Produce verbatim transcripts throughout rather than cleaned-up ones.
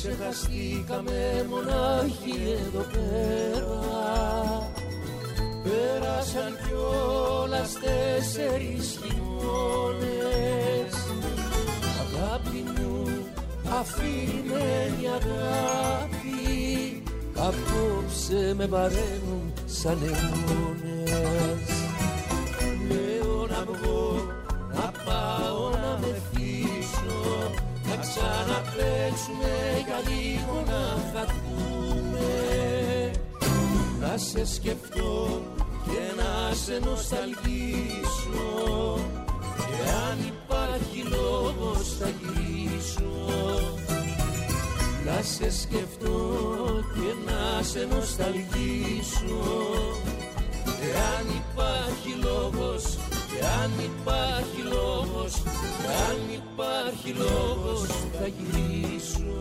Ξεχαστήκαμε μονάχοι εδώ πέρα. Πέρασαν κιόλας τέσσερις χειμώνες. Αγάπη μου, αφηρημένη αγάπη, απόψε με βαραίνουν σαν αιώνες. Λέω να βγω, να πάω να μεθύσω, να ξαναπαίξουμε για λίγο να χαθούμε. Να σε σκεφτώ και να σε νοσταλγήσω, και αν υπάρχει λόγος θα γυρίσω. Να σε σκεφτώ και να σε νοσταλγήσω, και αν υπάρχει λόγος, και αν υπάρχει λόγος, και αν υπάρχει λόγος θα γυρίσω.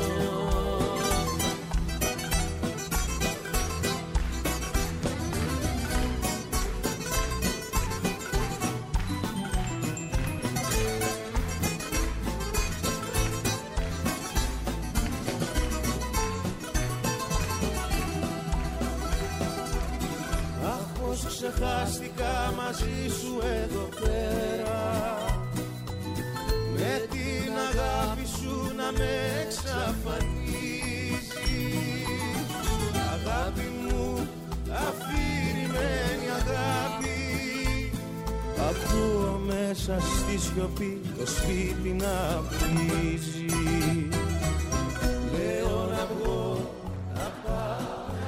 Ξεχάστηκα μαζί σου εδώ πέρα, με την αγάπη σου να με εξαφανίζει. Αγάπη μου, αφηρημένη αγάπη, ακούω μέσα στη σιωπή το σπίτι να βρίζει. Λέω να βγω, να πάω,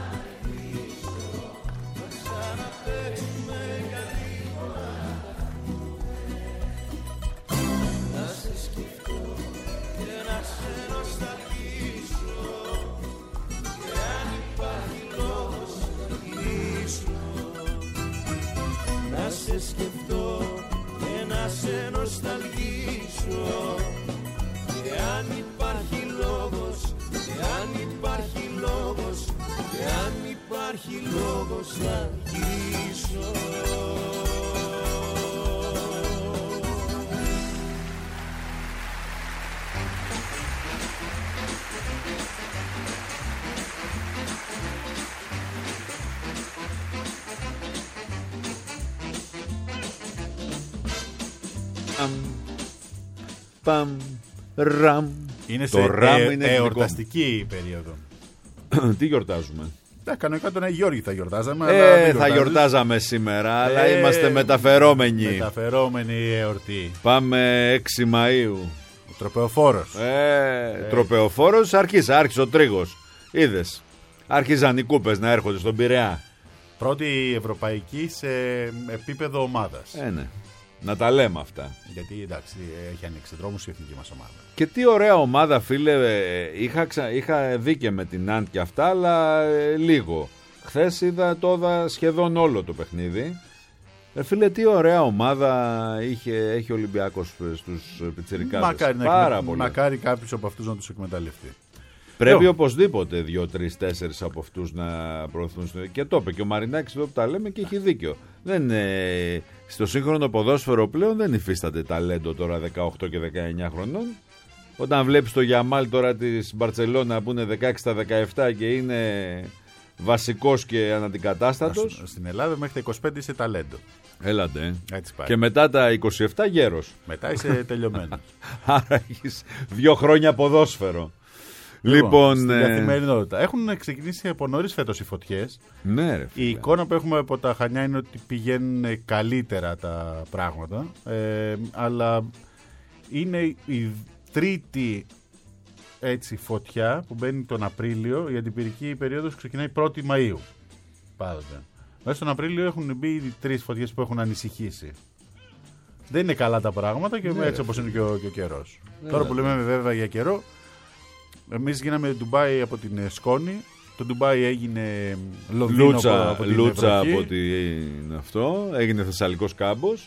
σε σκεφτώ και να σε νοσταλγήσω, και αν υπάρχει λόγος, και αν υπάρχει λόγος, και αν υπάρχει λόγος να γυρίσω. Παμ, ραμ. Είναι το σε ραμ ε, είναι εορταστική περίοδο. Τι γιορτάζουμε? Τα κανονικά τον Άγιο Γιώργη θα γιορτάζαμε. Ε, αλλά θα γιορτάζεις. γιορτάζαμε σήμερα, αλλά ε, είμαστε μεταφερόμενοι. Μεταφερόμενη εορτή. Πάμε έξι Μαΐου. Ο τροπεοφόρος. Ε, ε. Τροπεοφόρος, άρχισε, άρχισε ο τρίγος. Είδες, άρχιζαν οι κούπες να έρχονται στον Πειραιά. Πρώτη ευρωπαϊκή σε επίπεδο ομάδας. Ε, ναι. Να τα λέμε αυτά. Γιατί εντάξει, έχει ανοίξει δρόμους η εθνική μας ομάδα. Και τι ωραία ομάδα, φίλε. Είχα, ξα... είχα δει και με την Ναντ και αυτά, αλλά ε, λίγο. Χθες είδα τώρα σχεδόν όλο το παιχνίδι. Ε, φίλε, τι ωραία ομάδα είχε, έχει ο Ολυμπιακός στους πιτσιρικάδες. Μακάρι, Πάρα εκμε... πολύ. Μακάρι κάποιος από αυτούς να τους εκμεταλλευτεί. Πρέπει Λё. οπωσδήποτε δύο, τρεις, τέσσερις από αυτούς να προωθούν. Και το είπε και ο Μαρινάκης εδώ που τα λέμε και έχει δίκιο. Δεν, ε, στο σύγχρονο ποδόσφαιρο πλέον δεν υφίσταται ταλέντο τώρα δεκαοκτώ και δεκαεννιά χρονών. Όταν βλέπεις το Γιαμάλ τώρα της Μπαρτσελώνα που είναι δεκαέξι στα δεκαεπτά και είναι βασικός και αναντικατάστατος. Στην Ελλάδα μέχρι τα είκοσι πέντε είσαι ταλέντο. Έλατε. Έτσι πάει. Και μετά τα είκοσι επτά γέρος. Μετά είσαι τελειωμένος. Άρα έχεις δύο χρόνια ποδόσφαιρο. Λοιπόν, Λοιπόν, στην ε... καθημερινότητα. Έχουν ξεκινήσει από νωρίς φέτος οι φωτιές. Ναι, ρε, η εικόνα που έχουμε από τα Χανιά είναι ότι πηγαίνουν καλύτερα τα πράγματα. Ε, αλλά είναι η τρίτη έτσι, φωτιά που μπαίνει τον Απρίλιο. Η αντιπυρική περίοδος ξεκινάει πρώτη Μαΐου. Πάντοτε. Μέσα στον Απρίλιο έχουν μπει ήδη τρεις φωτιές που έχουν ανησυχήσει. Δεν είναι καλά τα πράγματα και ναι, έτσι όπως είναι και ο, και ο καιρός. Ναι, Τώρα ναι, που λέμε ναι. βέβαια για καιρό. Εμείς γίναμε Ντουμπάι από την Σκόνη. Το Ντουμπάι έγινε Λονδίνο Λούτσα, από, από την Λούτσα Ευρωπή. από την αυτό. Έγινε Θεσσαλικός κάμπος.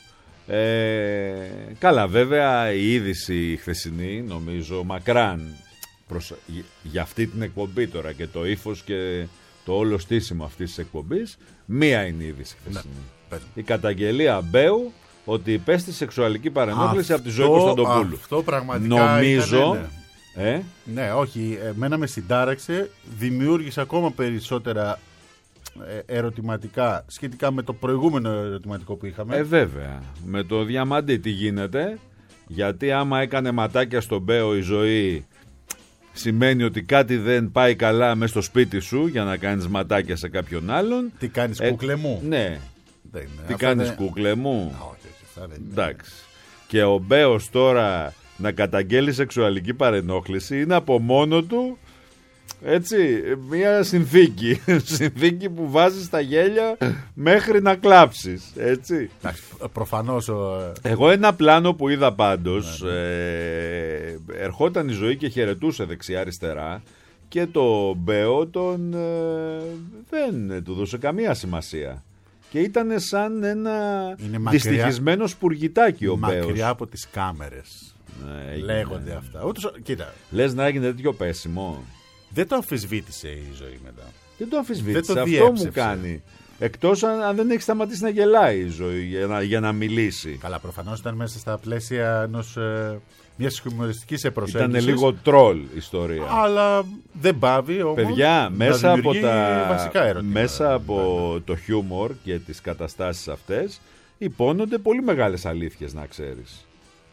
Ε, καλά, βέβαια η είδηση η χθεσινή, νομίζω, μακράν προς, για αυτή την εκπομπή τώρα και το ύφος και το όλο στήσιμο αυτής της εκπομπής, μία είναι η είδηση χθεσινή. Ναι, η καταγγελία Μπέου ότι υπέστη σεξουαλική παρενόχληση από τη Ζωή Κωνσταντοπούλου. Αυτό πραγματικά νομίζω, ήταν, ναι. Ε? Ναι, όχι, εμένα με συντάραξε, δημιούργησε ακόμα περισσότερα ερωτηματικά σχετικά με το προηγούμενο ερωτηματικό που είχαμε. Ε, βέβαια. Με το Διαμαντή τι γίνεται, γιατί άμα έκανε ματάκια στον Μπέο η ζωή, σημαίνει ότι κάτι δεν πάει καλά μέσα στο σπίτι σου για να κάνεις ματάκια σε κάποιον άλλον. Τι κάνεις, ε, κούκλε μου? Ναι. Δεν είναι. Τι Αυτά κάνεις, δεν... κούκλε μου? Α, όχι, όχι, αυτά δεν είναι. Εντάξει. Και ο Μπέος τώρα να καταγγέλει σεξουαλική παρενόχληση είναι από μόνο του, έτσι, μια συνθήκη. Συνθήκη που βάζεις τα γέλια μέχρι να κλάψεις, έτσι. Προφανώς ο... Εγώ ένα πλάνο που είδα πάντως, ναι, ναι. Ε, ερχόταν η ζωή και χαιρετούσε δεξιά-αριστερά και το Μπέο τον ε, δεν του δώσε καμία σημασία. Και ήταν σαν ένα δυστυχισμένο σπουργητάκι ο Μπέος. Μακριά από τις κάμερες. Ναι, λέγονται ναι. αυτά. Ούτως, κοίτα. Λες να έγινε τέτοιο πέσιμο? Δεν το αμφισβήτησε η ζωή μετά. Δεν το αμφισβήτησε. Δεν το αυτό διέψευσε. μου κάνει. Εκτός αν, αν δεν έχει σταματήσει να γελάει η ζωή για να, για να μιλήσει. Καλά, προφανώς ήταν μέσα στα πλαίσια ενός, ε, μιας χιουμοριστικής προσέγγισης. Ήταν λίγο τρόλ ιστορία. Αλλά δεν πάβει όμως. Παιδιά, μέσα από, τα, βασικά μέσα από ναι. το χιούμορ και τις καταστάσεις αυτές υπόνονται πολύ μεγάλες αλήθειες, να ξέρεις.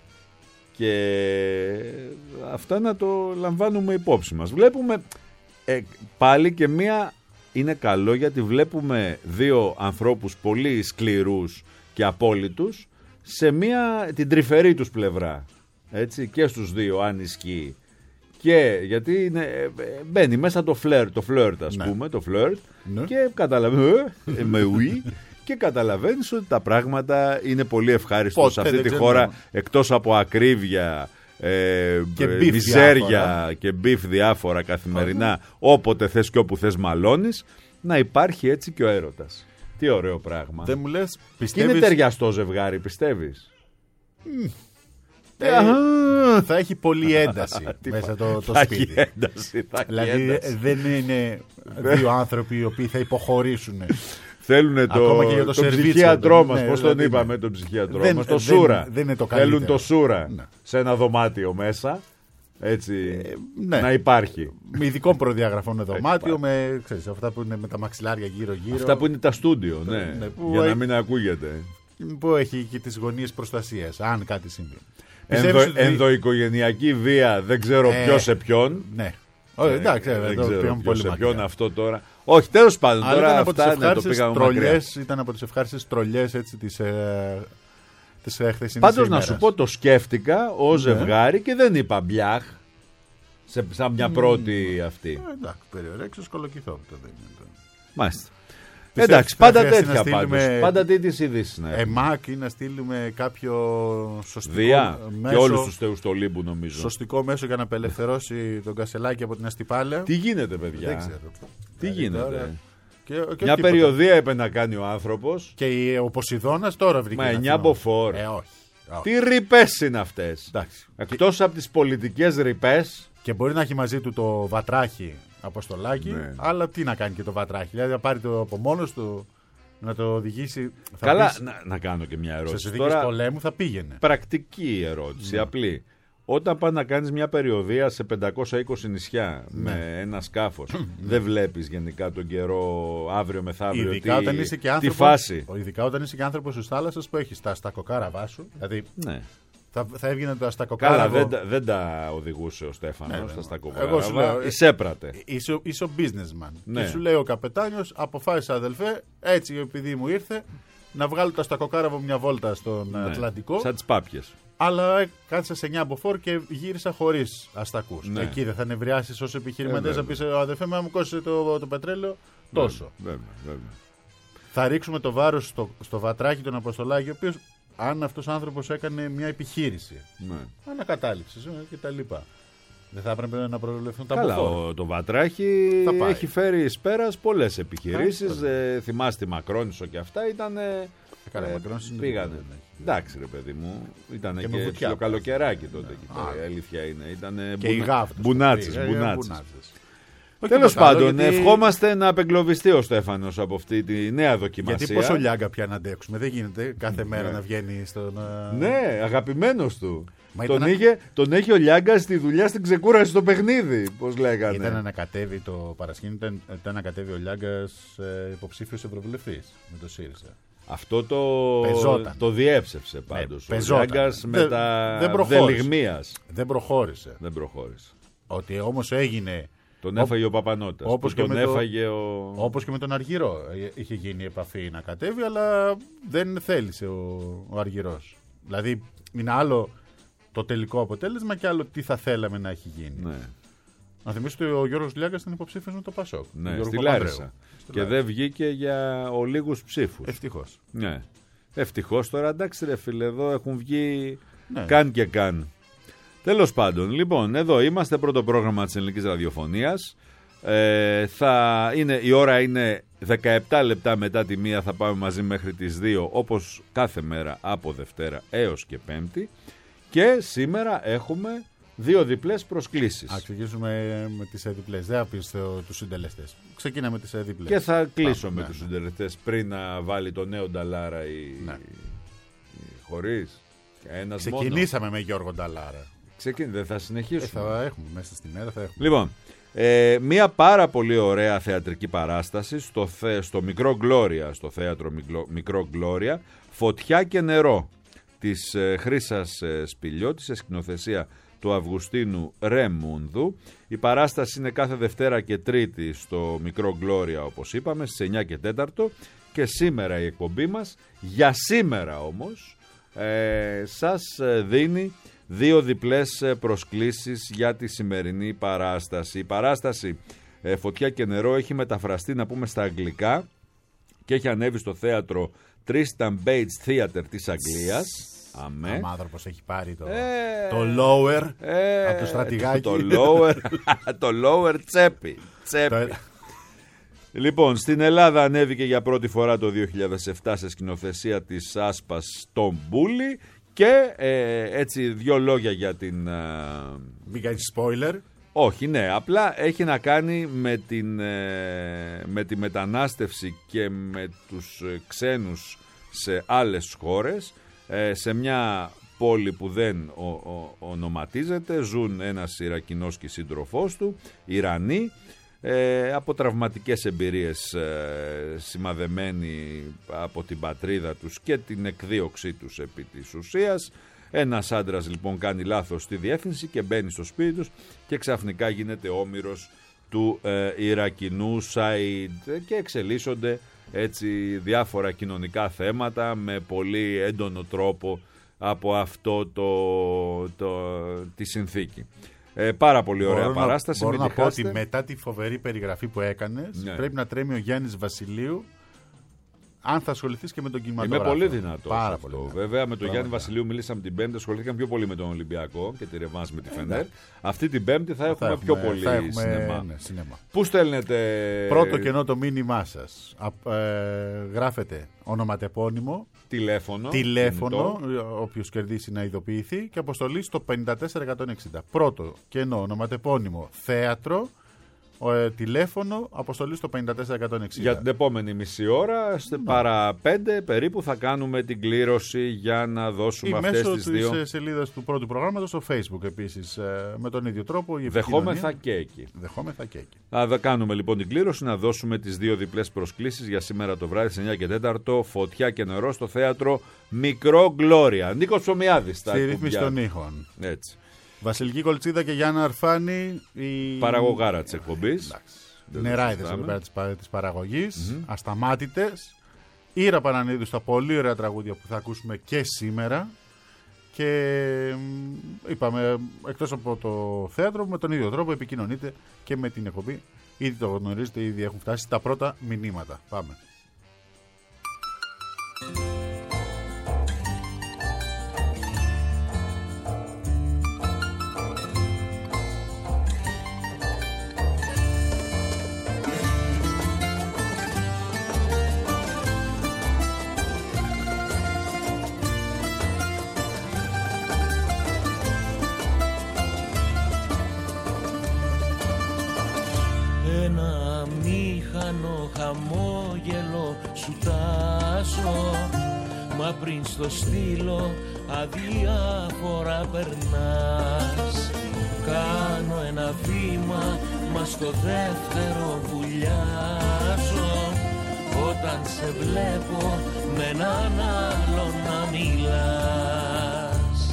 Και αυτά να το λαμβάνουμε υπόψη μας. Βλέπουμε ε, πάλι και μία, είναι καλό γιατί βλέπουμε δύο ανθρώπους πολύ σκληρούς και απόλυτους σε μία, την τρυφερή τους πλευρά, έτσι, και στους δύο αν ισχύει. Και γιατί είναι, μπαίνει μέσα το φλερτ, το φλερτ ας ναι. πούμε, το φλερτ ναι. και καταλαβαίνει με ουί. Και καταλαβαίνεις ότι τα πράγματα είναι πολύ ευχάριστο σε αυτή τη χώρα, εκτός από ακρίβεια, ε, και μιζέρια διάφορα. Και μπιφ διάφορα καθημερινά, mm. όποτε θες και όπου θες μαλώνεις, να υπάρχει έτσι και ο έρωτας. Τι ωραίο πράγμα. Δεν μου λες, πιστεύεις... Και είναι ταιριαστό ζευγάρι, πιστεύεις? Mm. Ε, θα έχει πολλή ένταση μέσα το, το θα σπίτι. Έχει ένταση, θα δηλαδή έχει ένταση. Δεν είναι δύο άνθρωποι οι οποίοι θα υποχωρήσουν. Θέλουν το, και το τον ψυχίατρό μας, ναι, πώς τον δηλαδή, είπαμε τον ψυχίατρό δεν, μας, το δεν, Σούρα. Δεν είναι το Θέλουν το Σούρα ναι. σε ένα δωμάτιο μέσα, έτσι, ε, ναι. να υπάρχει. Με ειδικών προδιαγραφών δωμάτιο, με ξέρεις, αυτά που είναι με τα μαξιλάρια γύρω-γύρω. Αυτά που είναι τα στούντιο, ναι, ναι, για να μην ακούγεται. Που έχει και τις γωνίες προστασίας, αν κάτι συμβεί. Ενδο, ότι... Ενδοοικογενειακή βία, δεν ξέρω ε, ποιος σε ποιον. Ναι. Όχι, εντάξει, ε, δεν το ξέρω ποιος σε ποιον μακριά. Αυτό τώρα. Όχι, τέλος πάντων. Αλλά τώρα ήταν από αυτά τις ναι, το πήγαμε τρολιές, ήταν από τις ευχάριστες τρολιές έτσι, της, ε, της ε, χθεσινής Πάντως ημέρας. να σου πω, το σκέφτηκα ως ναι. ζευγάρι και δεν είπα μπιάχ. Σε, σαν μια πρώτη mm. αυτή. Ε, εντάξει, περιορέξω σκολοκυθό. Μάλιστα. Εντάξει, πάντα τέτοια πάντως. Πάντα τέτοιες ειδήσεις να έχουμε. Εμάκ ή να στείλουμε κάποιο σωστικό Δία μέσο. Και όλους τους θεούς του Ολύμπου νομίζω. Σωστικό μέσο για να απελευθερώσει τον Κασελάκη από την Αστυπάλαια. Τι γίνεται, παιδιά? Δεν ξέρω. Τι γίνεται? Τώρα... Και, και μια περιοδία είπε να κάνει ο άνθρωπος. Και ο Ποσειδώνας τώρα βρήκε. Μα εννιά μποφόρ. Ε, όχι. Τι ρηπές είναι αυτές? Εκτός και... από τις πολιτικές ρηπές. Και μπορεί να έχει μαζί του το βατράχι Αποστολάκη, ναι. αλλά τι να κάνει και το βατράχι? Δηλαδή να πάρει το από μόνος του, να το οδηγήσει. Θα Καλά, πεις, να, να κάνω και μια ερώτηση. Σε συνθήκες πολέμου θα πήγαινε. Πρακτική ερώτηση, ναι. απλή. Όταν πας να κάνεις μια περιοδεία σε πεντακόσια είκοσι νησιά ναι. με ένα σκάφος, δεν βλέπεις γενικά τον καιρό αύριο μεθαύριο? Ειδικά τι, όταν είσαι και άνθρωπος, τι φάση? Ειδικά όταν είσαι και άνθρωπος της θάλασσας που έχεις τα στακοκάραβά σου. Δηλαδή, ναι. Θα, θα έβγαινε το αστακοκάραβο. Καλά, δεν, δεν τα οδηγούσε ο Στέφανος ναι, στα στακοκάραβα. Εγώ σου λέω, εισέπρατε. Είσαι, είσαι ο businessman. Ναι. Και σου λέει ο καπετάνιος, αποφάσισα αδελφέ, έτσι επειδή μου ήρθε, να βγάλω το αστακοκάραβο μια βόλτα στον ναι. Ατλαντικό. Σαν τις πάπιες. Αλλά κάτσα σε εννιά μποφόρ και γύρισα χωρίς αστακούς. Ναι. Εκεί δεν θα νευριάσεις ως επιχειρηματίας να πεις, αδελφέ, μα μου κόστησε το, το πετρέλαιο τόσο. Βέβαια, βέβαια. Θα ρίξουμε το βάρος στο, στο βατράκι τον Αποστολάκη, ο οποίος, αν αυτός ο άνθρωπος έκανε μια επιχείρηση ναι. ανακατάληψης και τα λοιπά, δεν θα έπρεπε να προβλεφθούν τα Καλά, ο, το Βατράχη έχει φέρει εις πέρας πολλές επιχειρήσεις. Ε, θυμάστε Μακρόνισσο και αυτά ήταν. Ε, Καλά, ε, πήγανε. Εντάξει, ρε παιδί μου, ήταν και, και στο καλοκαιράκι τότε. Ναι. Η αλήθεια είναι. Ήταν μπουνάτσες. Τέλος πάντων, γιατί... ευχόμαστε να απεγκλωβιστεί ο Στέφανος από αυτή τη νέα δοκιμασία. Γιατί πόσο Λιάγκα πια να αντέξουμε. Δεν γίνεται κάθε μέρα ναι. να βγαίνει στον. Ναι, αγαπημένος του. Μα τον, ήταν... είχε, τον έχει ο Λιάγκα στη δουλειά στην ξεκούραση στο παιχνίδι. Πώς λέγανε. Ήταν να κατέβει το παρασκήνιο, ήταν, ήταν να κατέβει ο Λιάγκας ε, υποψήφιος ευρωβουλευτής με το ΣΥΡΙΖΑ. Αυτό το, το διέψευσε πάντως. Ναι, ο Λιάγκας με τα δελιγμίας. Δεν προχώρησε. Δεν προχώρησε. Ότι όμως έγινε. Τον έφαγε ο Παπανώτας. Όπως και, τον με έφαγε το, ο... όπως και με τον Αργυρό. Είχε γίνει επαφή να κατέβει, αλλά δεν θέλησε ο, ο Αργυρός. Δηλαδή είναι άλλο το τελικό αποτέλεσμα και άλλο τι θα θέλαμε να έχει γίνει. Ναι. Να θυμίσω ότι ο Γιώργος Λιάγκας ήταν υποψήφιος με το Πασόκ. Ναι, στη Λάρισα. Και δεν βγήκε για ολίγους ψήφους. Ευτυχώς. Ναι. Ευτυχώς τώρα, εντάξει ρε φίλε, εδώ έχουν βγει ναι. καν και καν. Τέλος πάντων, λοιπόν, εδώ είμαστε, πρώτο πρόγραμμα της Ελληνικής Ραδιοφωνίας. Ε, θα είναι, η ώρα είναι δεκαεπτά λεπτά μετά τη μία, θα πάμε μαζί μέχρι τις δύο, όπως κάθε μέρα από Δευτέρα έως και Πέμπτη. Και σήμερα έχουμε δύο διπλές προσκλήσεις. Α, ξεκινήσουμε με τις διπλές. Δεν απείς τους συντελεστές. Ξεκινάμε με τις διπλές. Και θα κλείσω Πάμε, με ναι, τους ναι. συντελεστές πριν να βάλει το νέο Νταλάρα ή ναι. χωρίς. Ένας Ξεκινήσαμε μόνο. με Γιώργο Νταλάρα. Ξεκινήσαμε, δεν θα συνεχίσουμε. Ε, θα έχουμε μέσα στη μέρα, θα έχουμε. Λοιπόν, ε, μια πάρα πολύ ωραία θεατρική παράσταση στο, θε, στο Μικρό Γκλώρια, στο θέατρο Μικρό, Μικρό Γκλώρια, Φωτιά και νερό, της ε, Χρύσας ε, Σπηλιώτη, σε σκηνοθεσία του Αυγουστίνου Ρεμούνδου. Η παράσταση είναι κάθε Δευτέρα και Τρίτη στο Μικρό Γκλώρια, όπως είπαμε, στις εννιά και τέσσερα, και σήμερα η εκπομπή μας, για σήμερα όμως, ε, σας δίνει δύο διπλές προσκλήσεις για τη σημερινή παράσταση. Η παράσταση ε, Φωτιά και νερό έχει μεταφραστεί, να πούμε, στα αγγλικά και έχει ανέβει στο θέατρο Tristan Bates Theatre της Αγγλίας. Αμέ. Ο άνθρωπος έχει πάρει το, ε, το lower ε, από το στρατηγάκι. Το lower, το lower τσέπη. τσέπη. Λοιπόν, στην Ελλάδα ανέβηκε για πρώτη φορά το δύο χιλιάδες επτά σε σκηνοθεσία της Άσπας Τον Μπούλη. Και ε, έτσι δύο λόγια για την... Μην κάνεις spoiler. Όχι, ναι, απλά έχει να κάνει με, την, ε, με τη μετανάστευση και με τους ξένους σε άλλες χώρες. Ε, σε μια πόλη που δεν ο, ο, ονοματίζεται ζουν ένας Ιρακινός και σύντροφός του, Ιρανοί, ε, από τραυματικές εμπειρίες ε, σημαδεμένοι από την πατρίδα τους και την εκδίωξή τους επί της ουσίας. Ένας άντρας λοιπόν κάνει λάθος στη διεύθυνση και μπαίνει στο σπίτι τους και ξαφνικά γίνεται όμηρος του ε, Ιρακινού Σαΐντ και εξελίσσονται έτσι διάφορα κοινωνικά θέματα με πολύ έντονο τρόπο από αυτό το, το, τη συνθήκη. Ε, πάρα πολύ ωραία μπορώ παράσταση. Να, μπορώ να πω ότι μετά τη φοβερή περιγραφή που έκανες, ναι, πρέπει να τρέμει ο Γιάννης Βασιλείου αν θα ασχοληθείς και με τον κινηματογράφο. Είμαι πολύ δυνατό. Πάρα αυτό. πολύ δυνατό. Βέβαια με τον Πράγμα. Γιάννη Βασιλείου μιλήσαμε την Πέμπτη, ασχολήθηκαν πιο πολύ με τον Ολυμπιακό και τη ρεβάνς με τη Φενέρ. Αυτή την Πέμπτη θα, θα έχουμε, έχουμε πιο πολύ θα έχουμε, σινεμά. Ναι, σινεμά. Πού στέλνετε... Πρώτο κενό το μήνυμά σας. Ε, γράφετε ονοματεπώνυμο, τηλέφωνο, τηλέφωνο όποιος κερδίσει να ειδοποιηθεί και αποστολή στο πενήντα τέσσερα εκατόν εξήντα. Πρώτο κενό ονοματεπώνυμο θέατρο, ε, τηλέφωνο, αποστολή στο πενήντα τέσσερα εκατόν εξήντα. Για την επόμενη μισή ώρα, ναι, παρά πέντε περίπου, θα κάνουμε την κλήρωση για να δώσουμε αυτές τις δύο. Μέσω της σελίδας του πρώτου προγράμματος στο Facebook επίσης, ε, με τον ίδιο τρόπο. Η Δεχόμεθα και εκεί. Δεχόμεθα και εκεί. Θα κάνουμε λοιπόν την κλήρωση, να δώσουμε τις δύο διπλές προσκλήσεις για σήμερα το βράδυ στις εννιά και τέσσερα, Φωτιά και νερό στο θέατρο Μικρό Γκλώρια. Νίκος Ψωμιάδης. Στη ρύθμιση των ήχων. Έτσι. Βασιλική Κολτσίδα και Γιάννα Αρφάνη. Η... παραγωγάρα της εκπομπής. Νεράιδες εδώ πέρα της, της παραγωγής. Mm-hmm. Ασταμάτητες. Ήρα Πανανίδου στα πολύ ωραία τραγούδια που θα ακούσουμε και σήμερα. Και είπαμε, εκτός από το θέατρο, με τον ίδιο τρόπο επικοινωνείτε και με την εκπομπή. Ήδη το γνωρίζετε, ήδη έχουν φτάσει τα πρώτα μηνύματα. Πάμε. σου τάζω, μα πριν στο στείλω αδιάφορα περνάς. Κάνω ένα βήμα, μα στο δεύτερο βουλιάζω, όταν σε βλέπω με έναν άλλον να μιλάς.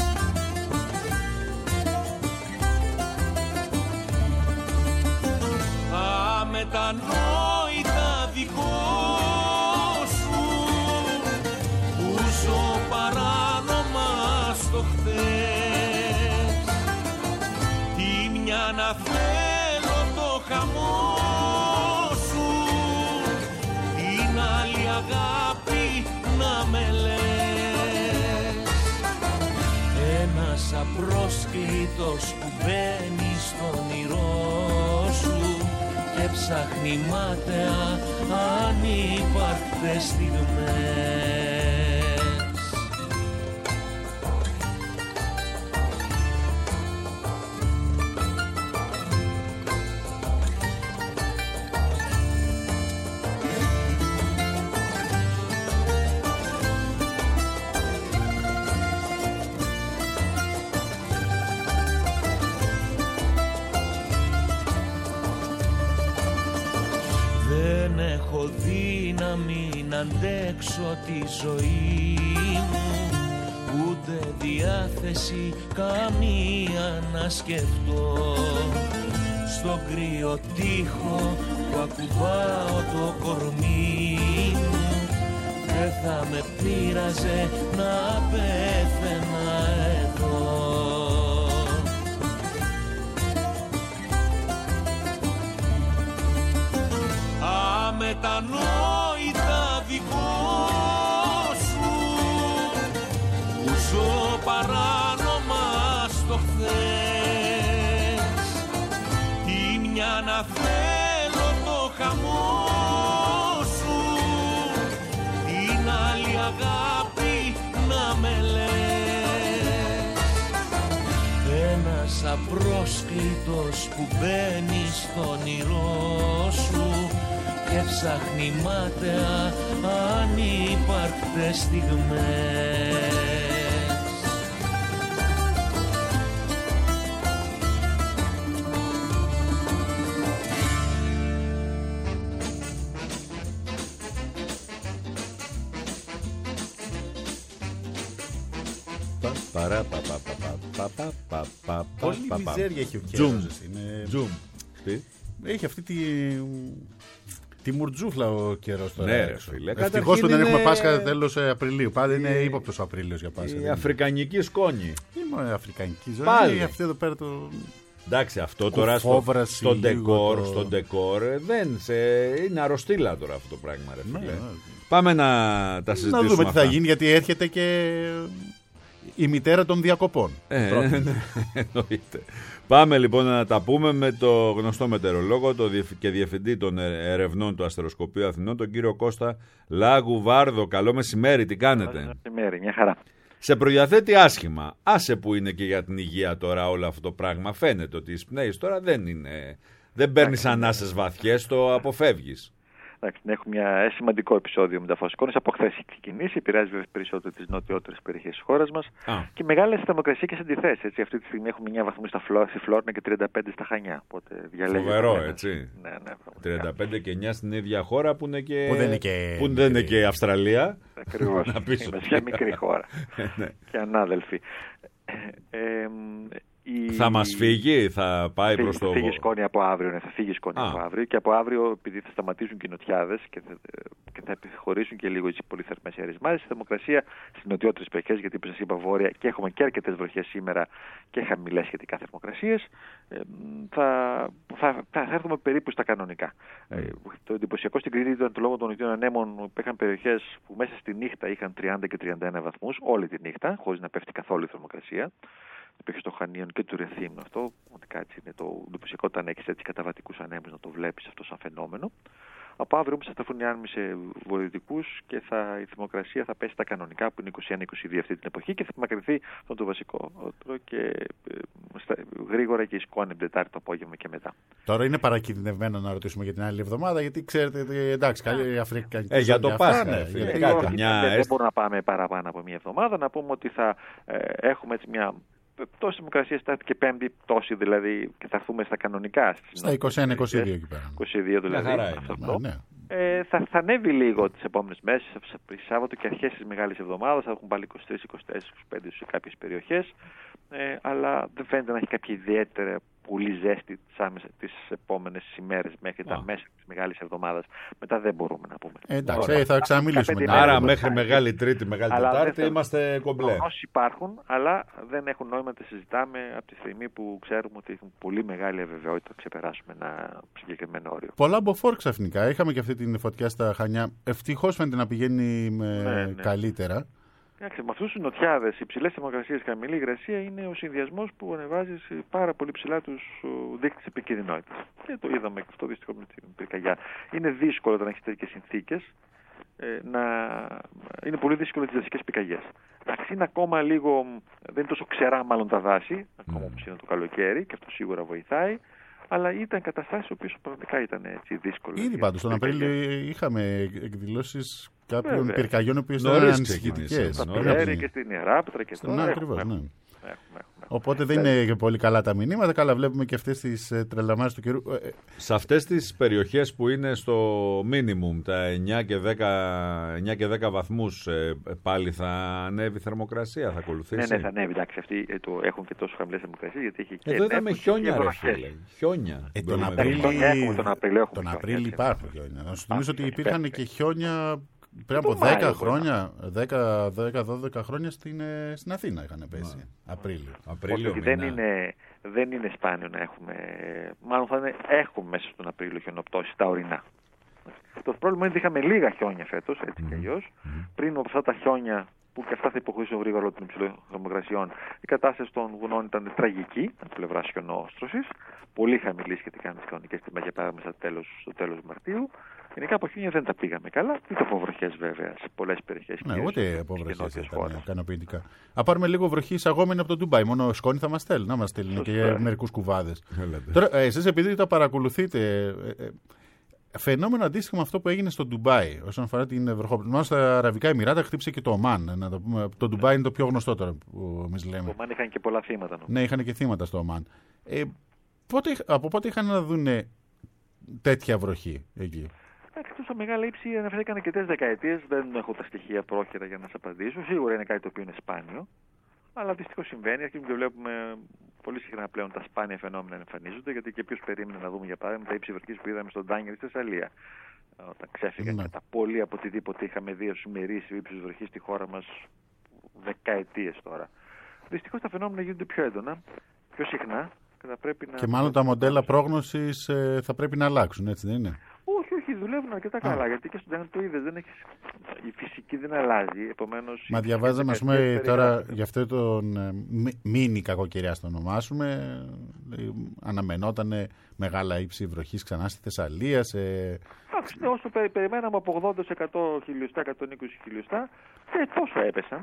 Αμετανόητα δικό σου, που ζω παράνομα στο χθες, τι μια να θέλω το χαμό σου, την άλλη αγάπη να με λες. Ένας απρόσκλητος που μπαίνει στο όνειρό σου και ψάχνει μάταια ανύπαρκτες στιγμές. Δεν έχω δύναμη να αντέξω τη ζωή μου, ούτε διάθεση καμία να σκεφτώ. Στον κρύο τοίχο που ακουμπάω το κορμί μου, δεν θα με πείραζε να πέθαινα εδώ. Αμετανόητα δικό σου, που ζω παράνομα στο χθες, τι μια να θέλω το χαμό σου, την άλλη αγάπη να με λες. Ένας απρόσκλητος που μπαίνει στο όνειρό σου και ψάχνει μάταια ανύπαρκτες στιγμές. Όλη η μιζέρια έχει ο καιρός. Τζουμ. Έχει αυτή τη... τη μουρτζούφλα ο καιρός τώρα. Ναι, ρε φίλε. Ευτυχώς που δεν είναι... έχουμε Πάσχα τέλος Απριλίου. Πάντα είναι ύποπτος ο Απρίλιος για Πάσχα. Η αφρικανική σκόνη. Είναι αφρικανική ζωή. Πάλι. Αυτή εδώ πέρα το... Εντάξει, αυτό τώρα στο, στο ντεκόρ, το... στο ντεκόρ δεν σε... είναι αρρωστήλα τώρα αυτό το πράγμα, ρε φίλε. Ναι, ναι. Πάμε να τα συζητήσουμε. Να δούμε τι αυτά. θα γίνει, γιατί έρχεται και η μητέρα των διακοπών. Ε, εννοείται. Πάμε λοιπόν να τα πούμε με το γνωστό μετεωρολόγο το και διευθυντή των ερευνών του Αστεροσκοπείου Αθηνών, τον κύριο Κώστα Λαγουβάρδο. Καλό μεσημέρι, τι κάνετε? Καλό μεσημέρι, μια χαρά. Σε προδιαθέτει άσχημα. Άσε που είναι και για την υγεία τώρα όλο αυτό το πράγμα. Φαίνεται ότι εισπνέεις τώρα, δεν είναι. Δεν παίρνεις ανάσες βαθιές, το αποφεύγεις. Εντάξει, έχουμε μια σημαντικό επεισόδιο μεταφραστικών. Από χθες έχει ξεκινήσει, επηρεάζει βέβαια περισσότερο τις νοτιότερες περιοχές της χώρας μας. Και μεγάλες θερμοκρασίες αντιθέσεις. Αυτή τη στιγμή έχουμε εννιά βαθμούς στη Φλόρινα και τριάντα πέντε στα Χανιά. Φοβερό, έτσι. Ναι, ναι, τριάντα πέντε και εννιά στην ίδια χώρα που, είναι και... που δεν είναι και, που δεν είναι και Αυστραλία. Ακριβώς. Είμαστε μια μικρή χώρα. Και ανάδελφοι. Ε, η... Θα μας φύγει, θα πάει φύγει, προς το... Θα φύγει σκόνη από αύριο, ναι, θα φύγει σκόνη από αύριο και από αύριο, επειδή θα σταματήσουν και οι νοτιάδες και θα, και θα επιχωρήσουν και λίγο οι πολύ θερμές αερισμάσεις, η θερμοκρασία στις νοτιότερες περιοχές, γιατί όπως σας είπα βόρεια και έχουμε και αρκετές βροχές σήμερα και χαμηλές σχετικά θερμοκρασίες, θα, θα, θα έρθουμε περίπου στα κανονικά. Mm. Ε, το εντυπωσιακό στην Κρήτη ήταν το λόγο των νοτιών ανέμων που είχαν περιοχές που μέσα στη νύχτα είχαν τριάντα και τριάντα ένα βαθμούς, όλη τη νύχτα, χωρίς να πέφτει καθόλου η θερμοκρασία. Υπήρχε στο Χανίων και του Ρεθύμνου αυτό. Πραγματικά έτσι είναι το εντυπωσιακό όταν έχεις έτσι καταβατικούς ανέμους να το βλέπεις αυτό σαν φαινόμενο. Από αύριο όμως θα σταθούν οι άνεμοι σε βορειοδυτικούς και θα, η θερμοκρασία θα πέσει στα κανονικά που είναι είκοσι ένα είκοσι δύο αυτή την εποχή και θα απομακρυνθεί από το βασικό και στα, γρήγορα και η σκόνη την Τετάρτη το απόγευμα και μετά. Τώρα είναι παρακινδυνευμένο να ρωτήσουμε για την άλλη εβδομάδα, γιατί ξέρετε, εντάξει, καλή Αφρικανική. Ε, για το Πάσχα. Ναι, ε, κάτι, όχι, μια... Δεν μπορούμε να πάμε παραπάνω από μία εβδομάδα. Να πούμε ότι θα ε, έχουμε έτσι μια πτώση θερμοκρασία Τετάρτη και Πέμπτη, πτώση δηλαδή, και θα έρθουμε στα κανονικά. Στα είκοσι ένα είκοσι δύο εκεί πέρα. είκοσι δύο δηλαδή. Αυτό. Ναι, ναι. Ε, θα, θα ανέβει λίγο τις επόμενες μέρες, Σάββατο και αρχές της μεγάλης εβδομάδας, θα έχουν πάλι είκοσι τρεις, είκοσι τέσσερις, είκοσι πέντε σε κάποιες περιοχές, ε, αλλά δεν φαίνεται να έχει κάποια ιδιαίτερα πολύ ζέστη τις επόμενες ημέρες μέχρι τα μέσα της μεγάλης εβδομάδας. Μετά δεν μπορούμε να πούμε. Ε, εντάξει, ε, θα ξαναμιλήσουμε. Άρα μέχρι μεγάλη Τρίτη, μεγάλη Τετάρτη είμαστε κομπλέ. Όσοι υπάρχουν, αλλά δεν έχουν νόημα να τα συζητάμε από τη στιγμή που ξέρουμε ότι έχουν πολύ μεγάλη αβεβαιότητα να ξεπεράσουμε ένα συγκεκριμένο όριο. Πολλά μποφόρ ξαφνικά. Είχαμε και αυτή την φωτιά στα Χανιά. Ευτυχώς φαίνεται να πηγαίνει με ναι, ναι. καλύτερα. Με αυτούς τους νοτιάδες, υψηλές θερμοκρασίες και χαμηλή υγρασία είναι ο συνδυασμός που ανεβάζει πάρα πολύ ψηλά τους δείκτες επικινδυνότητας. Και το είδαμε και αυτό δυστυχώς με την πυρκαγιά. Είναι δύσκολο όταν έχεις τέτοιες συνθήκες, να... είναι πολύ δύσκολο τις δασικές πυρκαγιές. Εντάξει, είναι ακόμα λίγο, δεν είναι τόσο ξερά μάλλον τα δάση, ακόμα όπως είναι το καλοκαίρι, και αυτό σίγουρα βοηθάει. Αλλά ήταν καταστάσεις που πραγματικά ήταν έτσι δύσκολες. Ήδη πάντως τον Απρίλιο είχαμε εκδηλώσεις κάποιων πυρκαγιών οι οποίες ήταν ανησυχητικές. Στα Πελέρη και στην Ιεράπετρα και τώρα. Ναι, ακριβώς, ναι. Οπότε δεν είναι και πολύ καλά τα μηνύματα. Καλά, βλέπουμε και αυτές τις τρελαμάρες του καιρού. Σε αυτές τις περιοχές που είναι στο minimum, τα εννιά και δέκα βαθμούς, πάλι θα ανέβει η θερμοκρασία, θα ακολουθήσει. Ναι, ναι, θα ανέβει. Εντάξει, αυτοί το έχουν και τόσο χαμηλές θερμοκρασίες, γιατί έχει και. Εδώ είδαμε χιόνια, ρε φίλε. Χιόνια. Ε, τον Απρίλιο τον Απρίλιο τον Απρίλιο υπάρχουν χιόνια. Να σου θυμίσω ότι υπήρχαν και χιόνια. Πριν από δέκα χρόνια, δέκα δώδεκα χρόνια στην, στην Αθήνα είχαν πέσει. Yeah. Απρίλιο. Απρίλιο Όχι, δεν, είναι, δεν είναι σπάνιο να έχουμε. Μάλλον θα είναι, έχουμε μέσα στον Απρίλιο χιονοπτώσεις τα ορεινά. Το πρόβλημα είναι ότι είχαμε λίγα χιόνια φέτος, έτσι mm. κι αλλιώς. Mm. Πριν από αυτά τα χιόνια, που και αυτά θα υποχωρήσουν γρήγορα λόγω των υψηλών θερμοκρασιών, η κατάσταση των βουνών ήταν τραγική από πλευρά χιονόστρωσης. Πολύ χαμηλή σχετικά με τις κανονικές τιμές για παράδειγμα στο τέλος, στο τέλος Μαρτίου. Γενικά από χιόνια δεν τα πήγαμε καλά, ούτε από βροχές βέβαια σε πολλές περιοχές. Ναι, ούτε από βροχές ήταν ικανοποιητικά. Α πάρουμε λίγο βροχή εισαγόμενη από το Ντουμπάι. Μόνο σκόνη θα μας στέλνει, να μας στέλνει και μερικούς κουβάδες. Τώρα, εσείς επειδή τα παρακολουθείτε, ε, ε, φαινόμενο αντίστοιχο με αυτό που έγινε στο Ντουμπάι όσον αφορά την βροχόπληξη. Μάλλον στα Αραβικά Εμιράτα χτύπησε και το Ομάν. Να το, πούμε. Το Ντουμπάι είναι το πιο γνωστό τώρα που εμείς λέμε. Το Ομάν είχαν και πολλά θύματα. Νομίζω. Ναι, είχαν και θύματα στο Ομάν. Ε, πότε, από πότε είχαν να δουν τέτοια βροχή εκεί? Εκτός από μεγάλα ύψη αναφέρθηκαν αρκετές δεκαετίες. Δεν έχω τα στοιχεία πρόχειρα για να σας απαντήσω. Σίγουρα είναι κάτι το οποίο είναι σπάνιο. Αλλά δυστυχώς συμβαίνει. Αρχίζουμε και βλέπουμε πολύ συχνά πλέον τα σπάνια φαινόμενα να εμφανίζονται. Γιατί και ποιος περίμενε να δούμε για παράδειγμα τα ύψη βροχής που είδαμε στον Τάνγκερ στη Θεσσαλία. Όταν ξέφυγαν ναι. κατά πολύ από οτιδήποτε είχαμε δει ως ημερήσιο ύψος βροχής στη χώρα μας δεκαετίες τώρα. Δυστυχώς τα φαινόμενα γίνονται πιο έντονα, πιο συχνά. Και, θα πρέπει να... και μάλλον τα μοντέλα πρόγνωσης ε, θα πρέπει να αλλάξουν, έτσι δεν είναι? Όχι, όχι, δουλεύουν αρκετά καλά. Γιατί και στον Τάνγκερ το είδες, δεν έχεις... η φυσική δεν αλλάζει. Επομένως, μα διαβάζαμε, ας πούμε, τώρα για αυτό τον ε, μίνι κακοκαιριά το ονομάσουμε. Ε, αναμενόταν μεγάλα ύψη βροχής ξανά στη Θεσσαλία. Σε... Άξι, όσο περι, περιμέναμε από ογδόντα τοις εκατό χιλιοστά, εκατόν είκοσι χιλιοστά, και τόσο έπεσαν.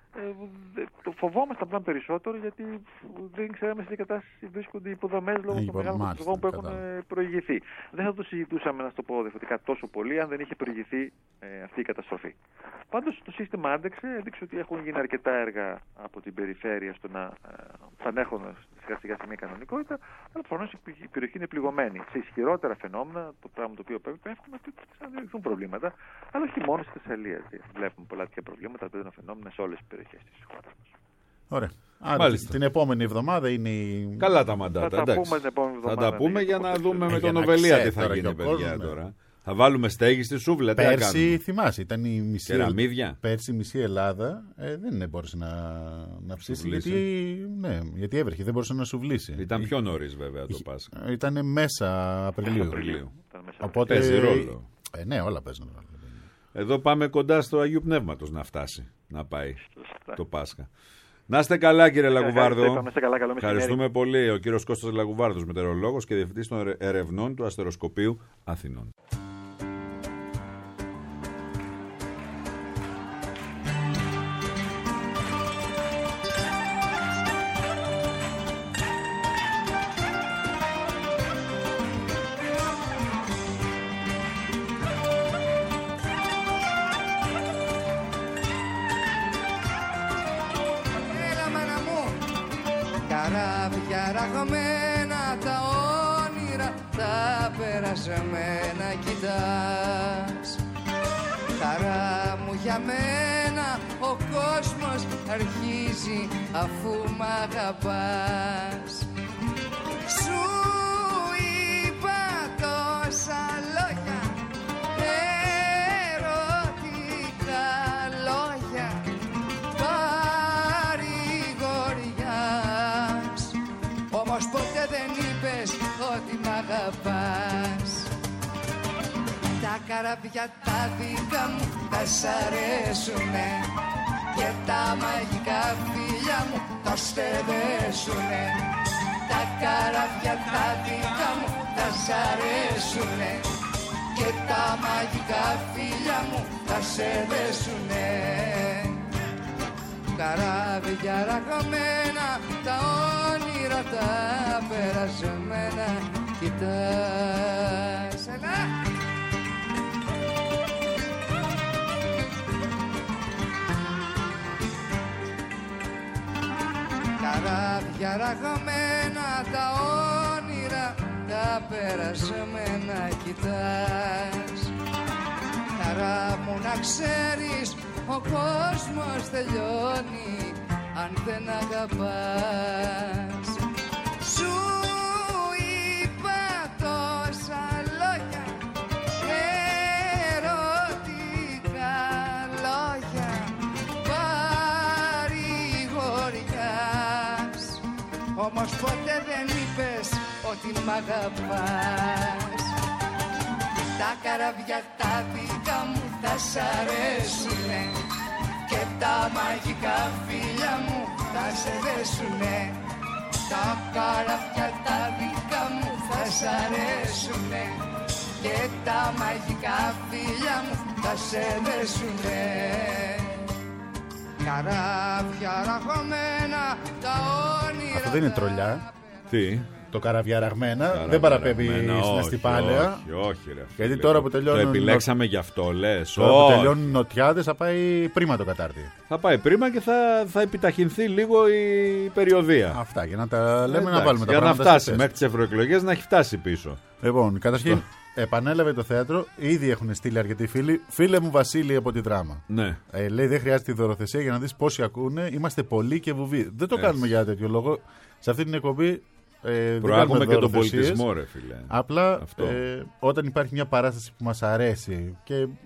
Ε, το φοβόμασταν πλέον περισσότερο γιατί δεν ξέραμε σε τι κατάσταση βρίσκονται οι υποδομές λόγω των μεγάλων καταστροφών που έχουν προηγηθεί. Δεν θα το συζητούσαμε, να το πω διαφορετικά, τόσο πολύ αν δεν είχε προηγηθεί ε, αυτή η καταστροφή. Πάντως το σύστημα άντεξε, έδειξε ότι έχουν γίνει αρκετά έργα από την περιφέρεια στο να πανέχουν σιγά σιγά σε μια κανονικότητα, αλλά προφανώς η περιοχή είναι πληγωμένη. Σε ισχυρότερα φαινόμενα, το πράγμα το οποίο πέφτουμε, θα δημιουργηθούν προβλήματα, αλλά όχι μόνο στη Θεσσαλία. Βλέπουμε πολλά τέτοια προβλήματα, τέτοια φαινόμενα σε όλες τις περιοχές της χώρας μας. Ωραία. Άρα την επόμενη εβδομάδα είναι η... Καλά τα μαντάτα. Θα τα πούμε την επόμενη εβδομάδα. Θα τα πούμε για να δούμε με τον Οβελία τι θα γίνει, παιδιά, τώρα. Θα βάλουμε στέγη στη σούβλα. Πέρσι, θυμάσαι, ήταν η μισή, κεραμίδια. Πέρσι η μισή Ελλάδα ε, δεν μπορούσε να, να ψήσει γιατί, ναι, γιατί έβρεχε, δεν μπορούσε να σουβλήσει. Ήταν πιο νωρίς βέβαια το Πάσχα. Ήταν μέσα Απριλίου. Απριλίου. Οπότε, παίζει ρόλο. Ε, ναι, όλα παίζουν ρόλο. Εδώ πάμε κοντά στο Αγίου Πνεύματος να φτάσει, να πάει το Πάσχα. Να είστε καλά, κύριε Λαγουβάρδο. Ευχαριστούμε πολύ. Ο κύριος Κώστας Λαγουβάρδος, μετεωρολόγος και διευθυντής των ερευνών του Αστεροσκοπείου Αθηνών. Καράβια ραγμένα τα όνειρα, τα περασμένα κοιτάς. Χαρά μου για μένα ο κόσμος αρχίζει αφού μ' αγαπάς. Σου είπα τόσα λόγια, ερωτικά λόγια, παρηγοριάς. Όμως ποτέ δεν είπες ότι μ' αγαπάς. Τα καράβια τα δικά μου τα σ' αρέσουνε και τα μαγικά φίλια μου τα στεδέσουνε. Τα καράβια τα δικά μου τα σ' αρέσουνε και τα μαγικά φίλια μου τα στεδέσουνε. Καράβια ραγμένα, τα όνειρα τα περασμένα κοιτάς. Έλα! Καράβια ραγμένα, τα όνειρα τα περασμένα κοιτάς. Χαρά μου να ξέρεις, ο κόσμος τελειώνει αν δεν αγαπάς. Σου είπα τόσα λόγια, ερωτικά λόγια, παρηγοριάς. Όμως ποτέ δεν είπες ότι μ' αγαπάς. Τα καράβια τα δικά μου τα σ' αρέσουνε και τα μαγικά φίλια μου θα σε δέσουνε. Τα καράβια τα δικά μου θα σ' αρέσουνε και τα μαγικά φίλια μου θα σε δέσουνε. Καράβια ραγμένα, τα όνειρα. Αυτό δεν είναι τρολιά. Τι? Το καραβιαραγμένα δεν παραπέμπει στην Αστυπάλαια. Όχι, όχι, ρε. Γιατί τώρα που τελειώνουν. Το επιλέξαμε γι' αυτό, λες. Τώρα που τελειώνουν νοτιάδες θα πάει πρίμα το κατάρτι. Θα πάει πρίμα και θα, θα επιταχυνθεί λίγο η περιοδία. Αυτά για να τα λέμε. Εντάξει, να βάλουμε τα για πράγματα. Για να φτάσει μέχρι τις ευρωεκλογές να έχει φτάσει πίσω. Λοιπόν, καταρχήν επανέλαβε το θέατρο. Ήδη έχουν στείλει αρκετοί φίλοι. Φίλε μου Βασίλη από τη Δράμα. Ναι. Ε, λέει δεν χρειάζεται η δωροθεσία για να δεις πόσοι ακούνε. Είμαστε πολλοί και βουβοί. Δεν το κάνουμε για τέτοιο λόγο. Σε αυτή την εκπομπή. Ε, Προάγουμε και τον πολιτισμό, ρε φίλε. Απλά ε, όταν υπάρχει μια παράσταση που μας αρέσει και ε,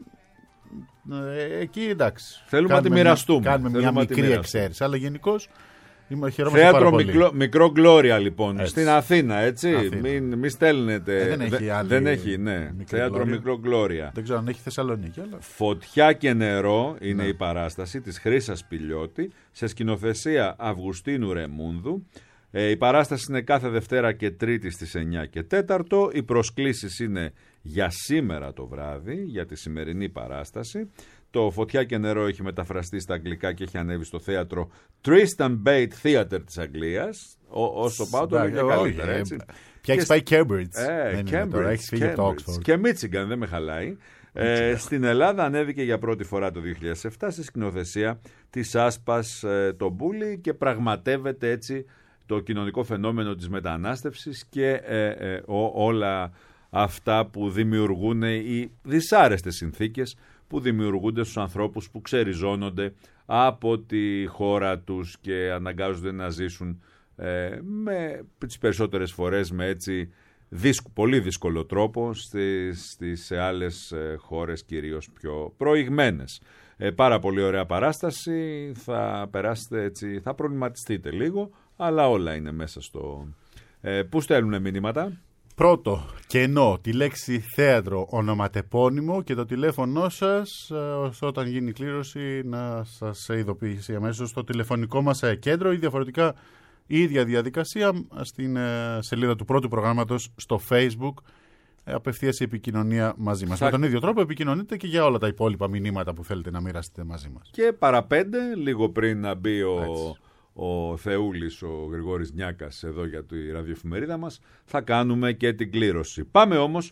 εκεί εντάξει. Θέλουμε να τη μοιραστούμε. Κάνουμε Θέλουμε μια μικρή εξαίρεση. Αλλά γενικώς θέατρο μικρό, μικρό Γκλώρια λοιπόν. Έτσι. Στην Αθήνα, έτσι. Αθήνα. Μην, μην στέλνετε. Ε, δεν έχει, άλλη δεν έχει ναι. Θέατρο Μικρό Γκλώρια. Δεν ξέρω αν έχει Θεσσαλονίκη. Αλλά... Φωτιά και νερό είναι ναι. η παράσταση της Χρύσας Πηλιώτη σε σκηνοθεσία Αυγουστίνου Ρεμούνδου. Ε, η παράσταση είναι κάθε Δευτέρα και Τρίτη στις εννιά και τέταρτο. Οι προσκλήσεις είναι για σήμερα το βράδυ, για τη σημερινή παράσταση. Το Φωτιά και νερό έχει μεταφραστεί στα αγγλικά και έχει ανέβει στο θέατρο Tristan Bate Theatre της Αγγλίας. Ό, όσο πάω το είναι καλύτερα, έτσι. Πια έχει πάει Cambridge. Ε, Cambridge και Michigan, δεν με χαλάει. Ε, στην Ελλάδα ανέβηκε για πρώτη φορά το δύο χιλιάδες επτά στη σκηνοθεσία της Άσπας ε, το Μπούλι και πραγματεύεται έτσι το κοινωνικό φαινόμενο της μετανάστευσης και ε, ε, ό, όλα αυτά που δημιουργούν οι δυσάρεστες συνθήκες που δημιουργούνται στους ανθρώπους που ξεριζώνονται από τη χώρα τους και αναγκάζονται να ζήσουν ε, με τις περισσότερες φορές με έτσι δύσκο, πολύ δύσκολο τρόπο στις, στις σε άλλες ε, χώρες κυρίως πιο προηγμένες. Ε, πάρα πολύ ωραία παράσταση, θα περάσετε έτσι, θα προβληματιστείτε λίγο, αλλά όλα είναι μέσα στο... Ε, πού στέλνουν μηνύματα? Πρώτο, κενό, τη λέξη θέατρο ονοματεπώνυμο και το τηλέφωνό σας ε, όταν γίνει η κλήρωση να σας ειδοποιήσει αμέσως στο τηλεφωνικό μας κέντρο ή διαφορετικά η ίδια διαδικασία στην ε, σελίδα του πρώτου προγράμματος στο Facebook, ε, απευθείας η επικοινωνία μαζί μας. Θα... Με τον ίδιο τρόπο επικοινωνείτε και για όλα τα υπόλοιπα μηνύματα που θέλετε να μοιραστείτε μαζί μας. Και παραπέντε, λίγο πριν να μπει ο... ο Θεούλης, ο Γρηγόρης Νιάκας εδώ για τη ραδιοεφημερίδα μας, θα κάνουμε και την κλήρωση. Πάμε όμως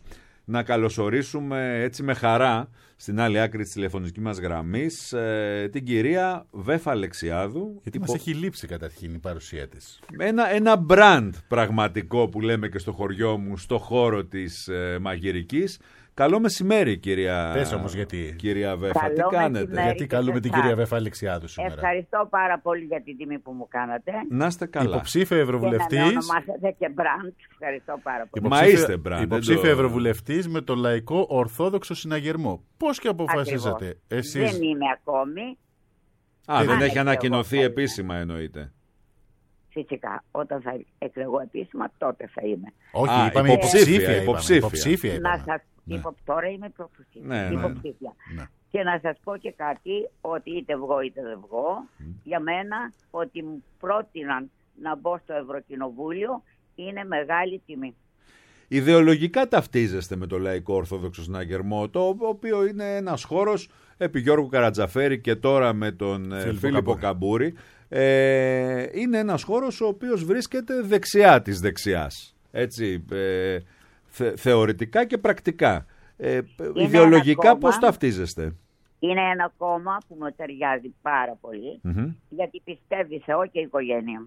να καλωσορίσουμε έτσι με χαρά στην άλλη άκρη της τηλεφωνικής μας γραμμής ε, την κυρία Βέφα Αλεξιάδου. Γιατί μας έχει λείψει καταρχήν η παρουσία της. Ένα, ένα μπραντ πραγματικό που λέμε και στο χωριό μου, στο χώρο της ε, μαγειρικής. Καλό μεσημέρι, κυρία, Πες όμως γιατί. κυρία Βέφα. Καλό τι κάνετε? μεσημέρι. Γιατί καλούμε την κυρία Βέφα Αλεξιάδου σήμερα. Ευχαριστώ πάρα πολύ για την τιμή που μου κάνατε. Να είστε καλά. Υποψήφια ευρωβουλευτής. Και να με ονομάσετε και Μπραντ. Ευχαριστώ πάρα πολύ. Μα είστε Μπραντ. Υποψήφια το... ευρωβουλευτής με το Λαϊκό Ορθόδοξο Συναγερμό. Πώς και αποφασίσατε Ακριβώς. εσείς? Δεν είμαι ακόμη. Α, δεν Αν έχει ανακοινωθεί εγώ, επίσημα εννοείται. Φυσικά, όταν θα εκλεγώ επίσημα, τότε θα είμαι. Όχι, Α, είπαμε υποψήφια, υποψήφια. είπαμε. υποψήφια. Υποψήφια Να είπαμε. σας... Ναι. Υπο... Τώρα είμαι υποψήφια. Ναι, ναι. υποψήφια. Ναι. Και να σας πω και κάτι, ότι είτε βγω είτε δεν βγω, για μένα ότι μου πρότειναν να μπω στο Ευρωκοινοβούλιο είναι μεγάλη τιμή. Ιδεολογικά ταυτίζεστε με το Λαϊκό Ορθόδοξο Συναγερμό, το οποίο είναι ένας χώρος επί Γιώργου Καρατζαφέρη και τώρα με τον ε, Φίλιππο Φίλιππο Καμπούρη. Καμπούρη. Ε, είναι ένας χώρος ο οποίος βρίσκεται δεξιά της δεξιάς. Έτσι, ε, θε, θεωρητικά και πρακτικά. Ε, ιδεολογικά κόμμα. πώς ταυτίζεστε? Είναι ένα κόμμα που μου ταιριάζει πάρα πολύ, Mm-hmm. γιατί πιστεύει Θεό και οικογένεια.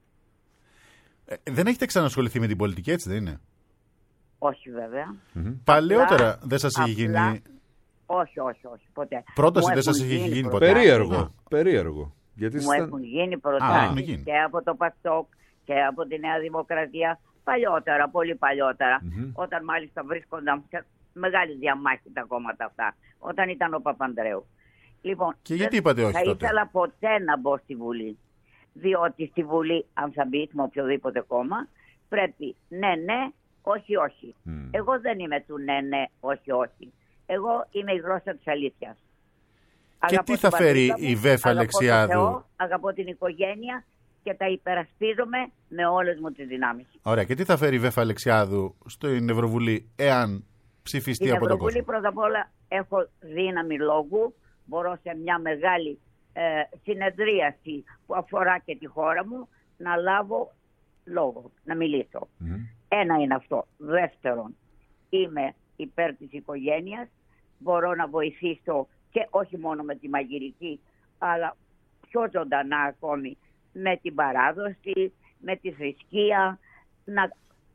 Ε, δεν έχετε ξανασχοληθεί με την πολιτική, έτσι δεν είναι? Όχι βέβαια. Mm-hmm. Παλαιότερα Απλά- δεν σας είχε απλά- γίνει Όχι, όχι, όχι, ποτέ. πρόταση, Μου δεν σας έχουν είχε γίνει ποτέ? προτάσεις. Περίεργο, Α. περίεργο. Γιατί Μου ήσασταν- έχουν γίνει Α, προτάσεις έχουν γίνει. και από το Παστόκ και από τη Νέα Δημοκρατία παλιότερα, πολύ παλιότερα, Μμμ. όταν μάλιστα βρίσκονταν σε μεγάλη διαμάχη τα κόμματα αυτά, όταν ήταν ο Παπανδρέου. Λοιπόν, Και δεν γιατί είπατε όχι θα τότε? ήθελα ποτέ να μπω στη Βουλή, διότι στη Βουλή, αν θα μπει με οποιοδήποτε κόμμα, πρέπει ναι, ναι, όχι, όχι. Μμ. Εγώ δεν είμαι του ναι, ναι, όχι, όχι. Εγώ είμαι η γλώσσα της αλήθειας. Και Αγαπώ τι την θα φέρει πατρίδα μου, η Βέφα αγαπώ τον Αλεξιάδου? Θεό, αγαπώ την οικογένεια και τα υπερασπίζομαι με όλες μου τις δυνάμεις. Ωραία, και τι θα φέρει η Βέφα Αλεξιάδου στην Ευρωβουλή εάν ψηφιστεί Στην από τον Ευρωβουλή κόσμο? πρώτα απ' όλα έχω δύναμη λόγου. Μπορώ σε μια μεγάλη ε, συνεδρίαση που αφορά και τη χώρα μου να λάβω λόγο, να μιλήσω. Μμμ. Ένα είναι αυτό. Δεύτερον, είμαι υπέρ της οικογένειας. Μπορώ να βοηθήσω και όχι μόνο με τη μαγειρική, αλλά πιο ζωντανά ακόμη με την παράδοση, με τη θρησκεία, να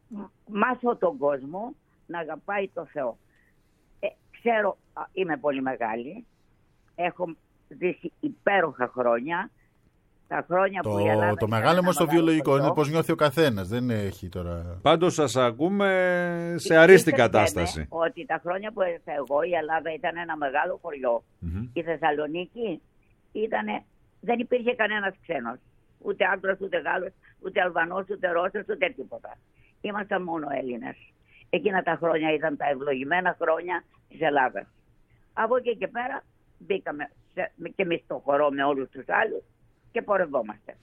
μάθω τον κόσμο να αγαπάει το Θεό. Ε, ξέρω, α, είμαι πολύ μεγάλη, έχω ζήσει υπέροχα χρόνια. Τα χρόνια που η Ελλάδα Το, το ήταν μεγάλο ένα όμως το μεγάλο βιολογικό χωριό. είναι πώς νιώθει ο καθένας. Δεν έχει τώρα. Πάντως σας ακούμε σε Και αρίστη πίστεψέ με κατάσταση. ότι τα χρόνια που ήρθα εγώ η Ελλάδα ήταν ένα μεγάλο χωριό. Μμμ. Η Θεσσαλονίκη ήτανε, δεν υπήρχε κανένας ξένος. Ούτε άντρας, ούτε Γάλλος, ούτε Αλβανός, ούτε Ρώσος, ούτε τίποτα. Ήμασταν μόνο Έλληνες. Εκείνα τα χρόνια ήταν τα ευλογημένα χρόνια της Ελλάδας. Από εκεί και πέρα μπήκαμε σε, και εμείς στο χορό με όλους τους άλλους και πορευόμαστε.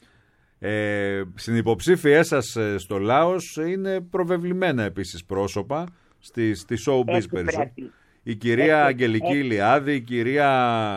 Ε, στην υποψήφια σας ε, στο Λάος είναι προβεβλημένα επίσης πρόσωπα στη, στη showbiz Έτσι περισσότερο. πρέπει. Η κυρία Έτσι, Αγγελική έτσι. Ηλιάδη, η κυρία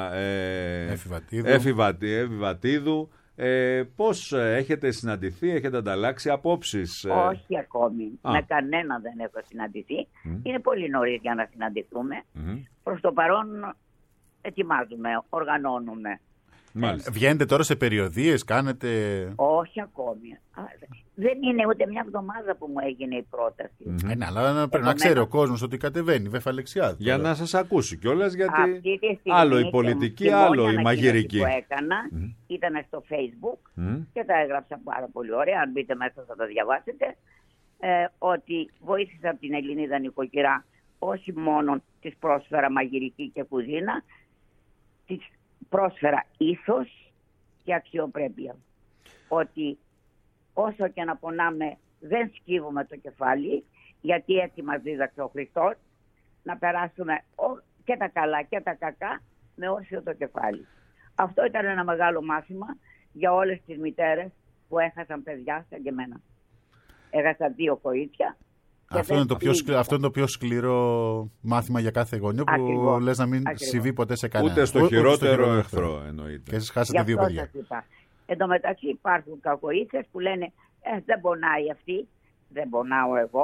ε, Εφη Βατίδου. Εφη Βατι- Εφη Βατίδου. Ε, πώς ε, έχετε συναντηθεί, έχετε ανταλλάξει απόψεις? ε? Όχι ακόμη. Α. Με κανένα δεν έχω συναντηθεί. Μμ. Είναι πολύ νωρίς για να συναντηθούμε. Μμμ. Προς το παρόν ετοιμάζουμε, οργανώνουμε. Μάλιστα. Βγαίνετε τώρα σε περιοδίες, κάνετε. Όχι ακόμη. Α, Δεν είναι ούτε μια εβδομάδα που μου έγινε η πρόταση. Μμμ. Ε, ναι, αλλά πρέπει να Επομένως- ξέρει ο κόσμος ότι κατεβαίνει η Βέφα Αλεξιάδου. Για τώρα. να σας ακούσει κιόλας, γιατί Αυτή τη στιγμή άλλο η και- πολιτική, και μόνη άλλο η ανακοίνωση μαγειρική. που έκανα Μμ. ήταν στο Facebook Μμ. και τα έγραψα πάρα πολύ ωραία. Αν μπείτε μέσα θα τα διαβάσετε. Ε, ότι βοήθησα από την Ελληνίδα νοικοκυρά, όχι μόνο της πρόσφερα μαγειρική και κουζίνα, της πρόσφερα ήθος και αξιοπρέπεια. Ότι όσο και να πονάμε δεν σκύβουμε το κεφάλι, γιατί έτσι μας δίδαξε ο Χριστός, να περάσουμε ό- και τα καλά και τα κακά με όσιο το κεφάλι. Αυτό ήταν ένα μεγάλο μάθημα για όλες τις μητέρες που έχασαν παιδιά σαν και εμένα. Έχασα δύο κορίτσια. και Αυτό δεν είναι, το πιο σκληρό, πλήγησα. αυτό είναι το πιο σκληρό μάθημα για κάθε γονιό που Ακριβώς. λες να μην Ακριβώς. συμβεί ποτέ σε κανένα. Ούτε στο χειρότερο εχθρό εννοείται. Και εσείς Γι' χάσατε δύο αυτό παιδιά. σας είπα. Εν τω μεταξύ υπάρχουν κακοήθειες που λένε ε, δεν πονάει αυτή, δεν πονάω εγώ,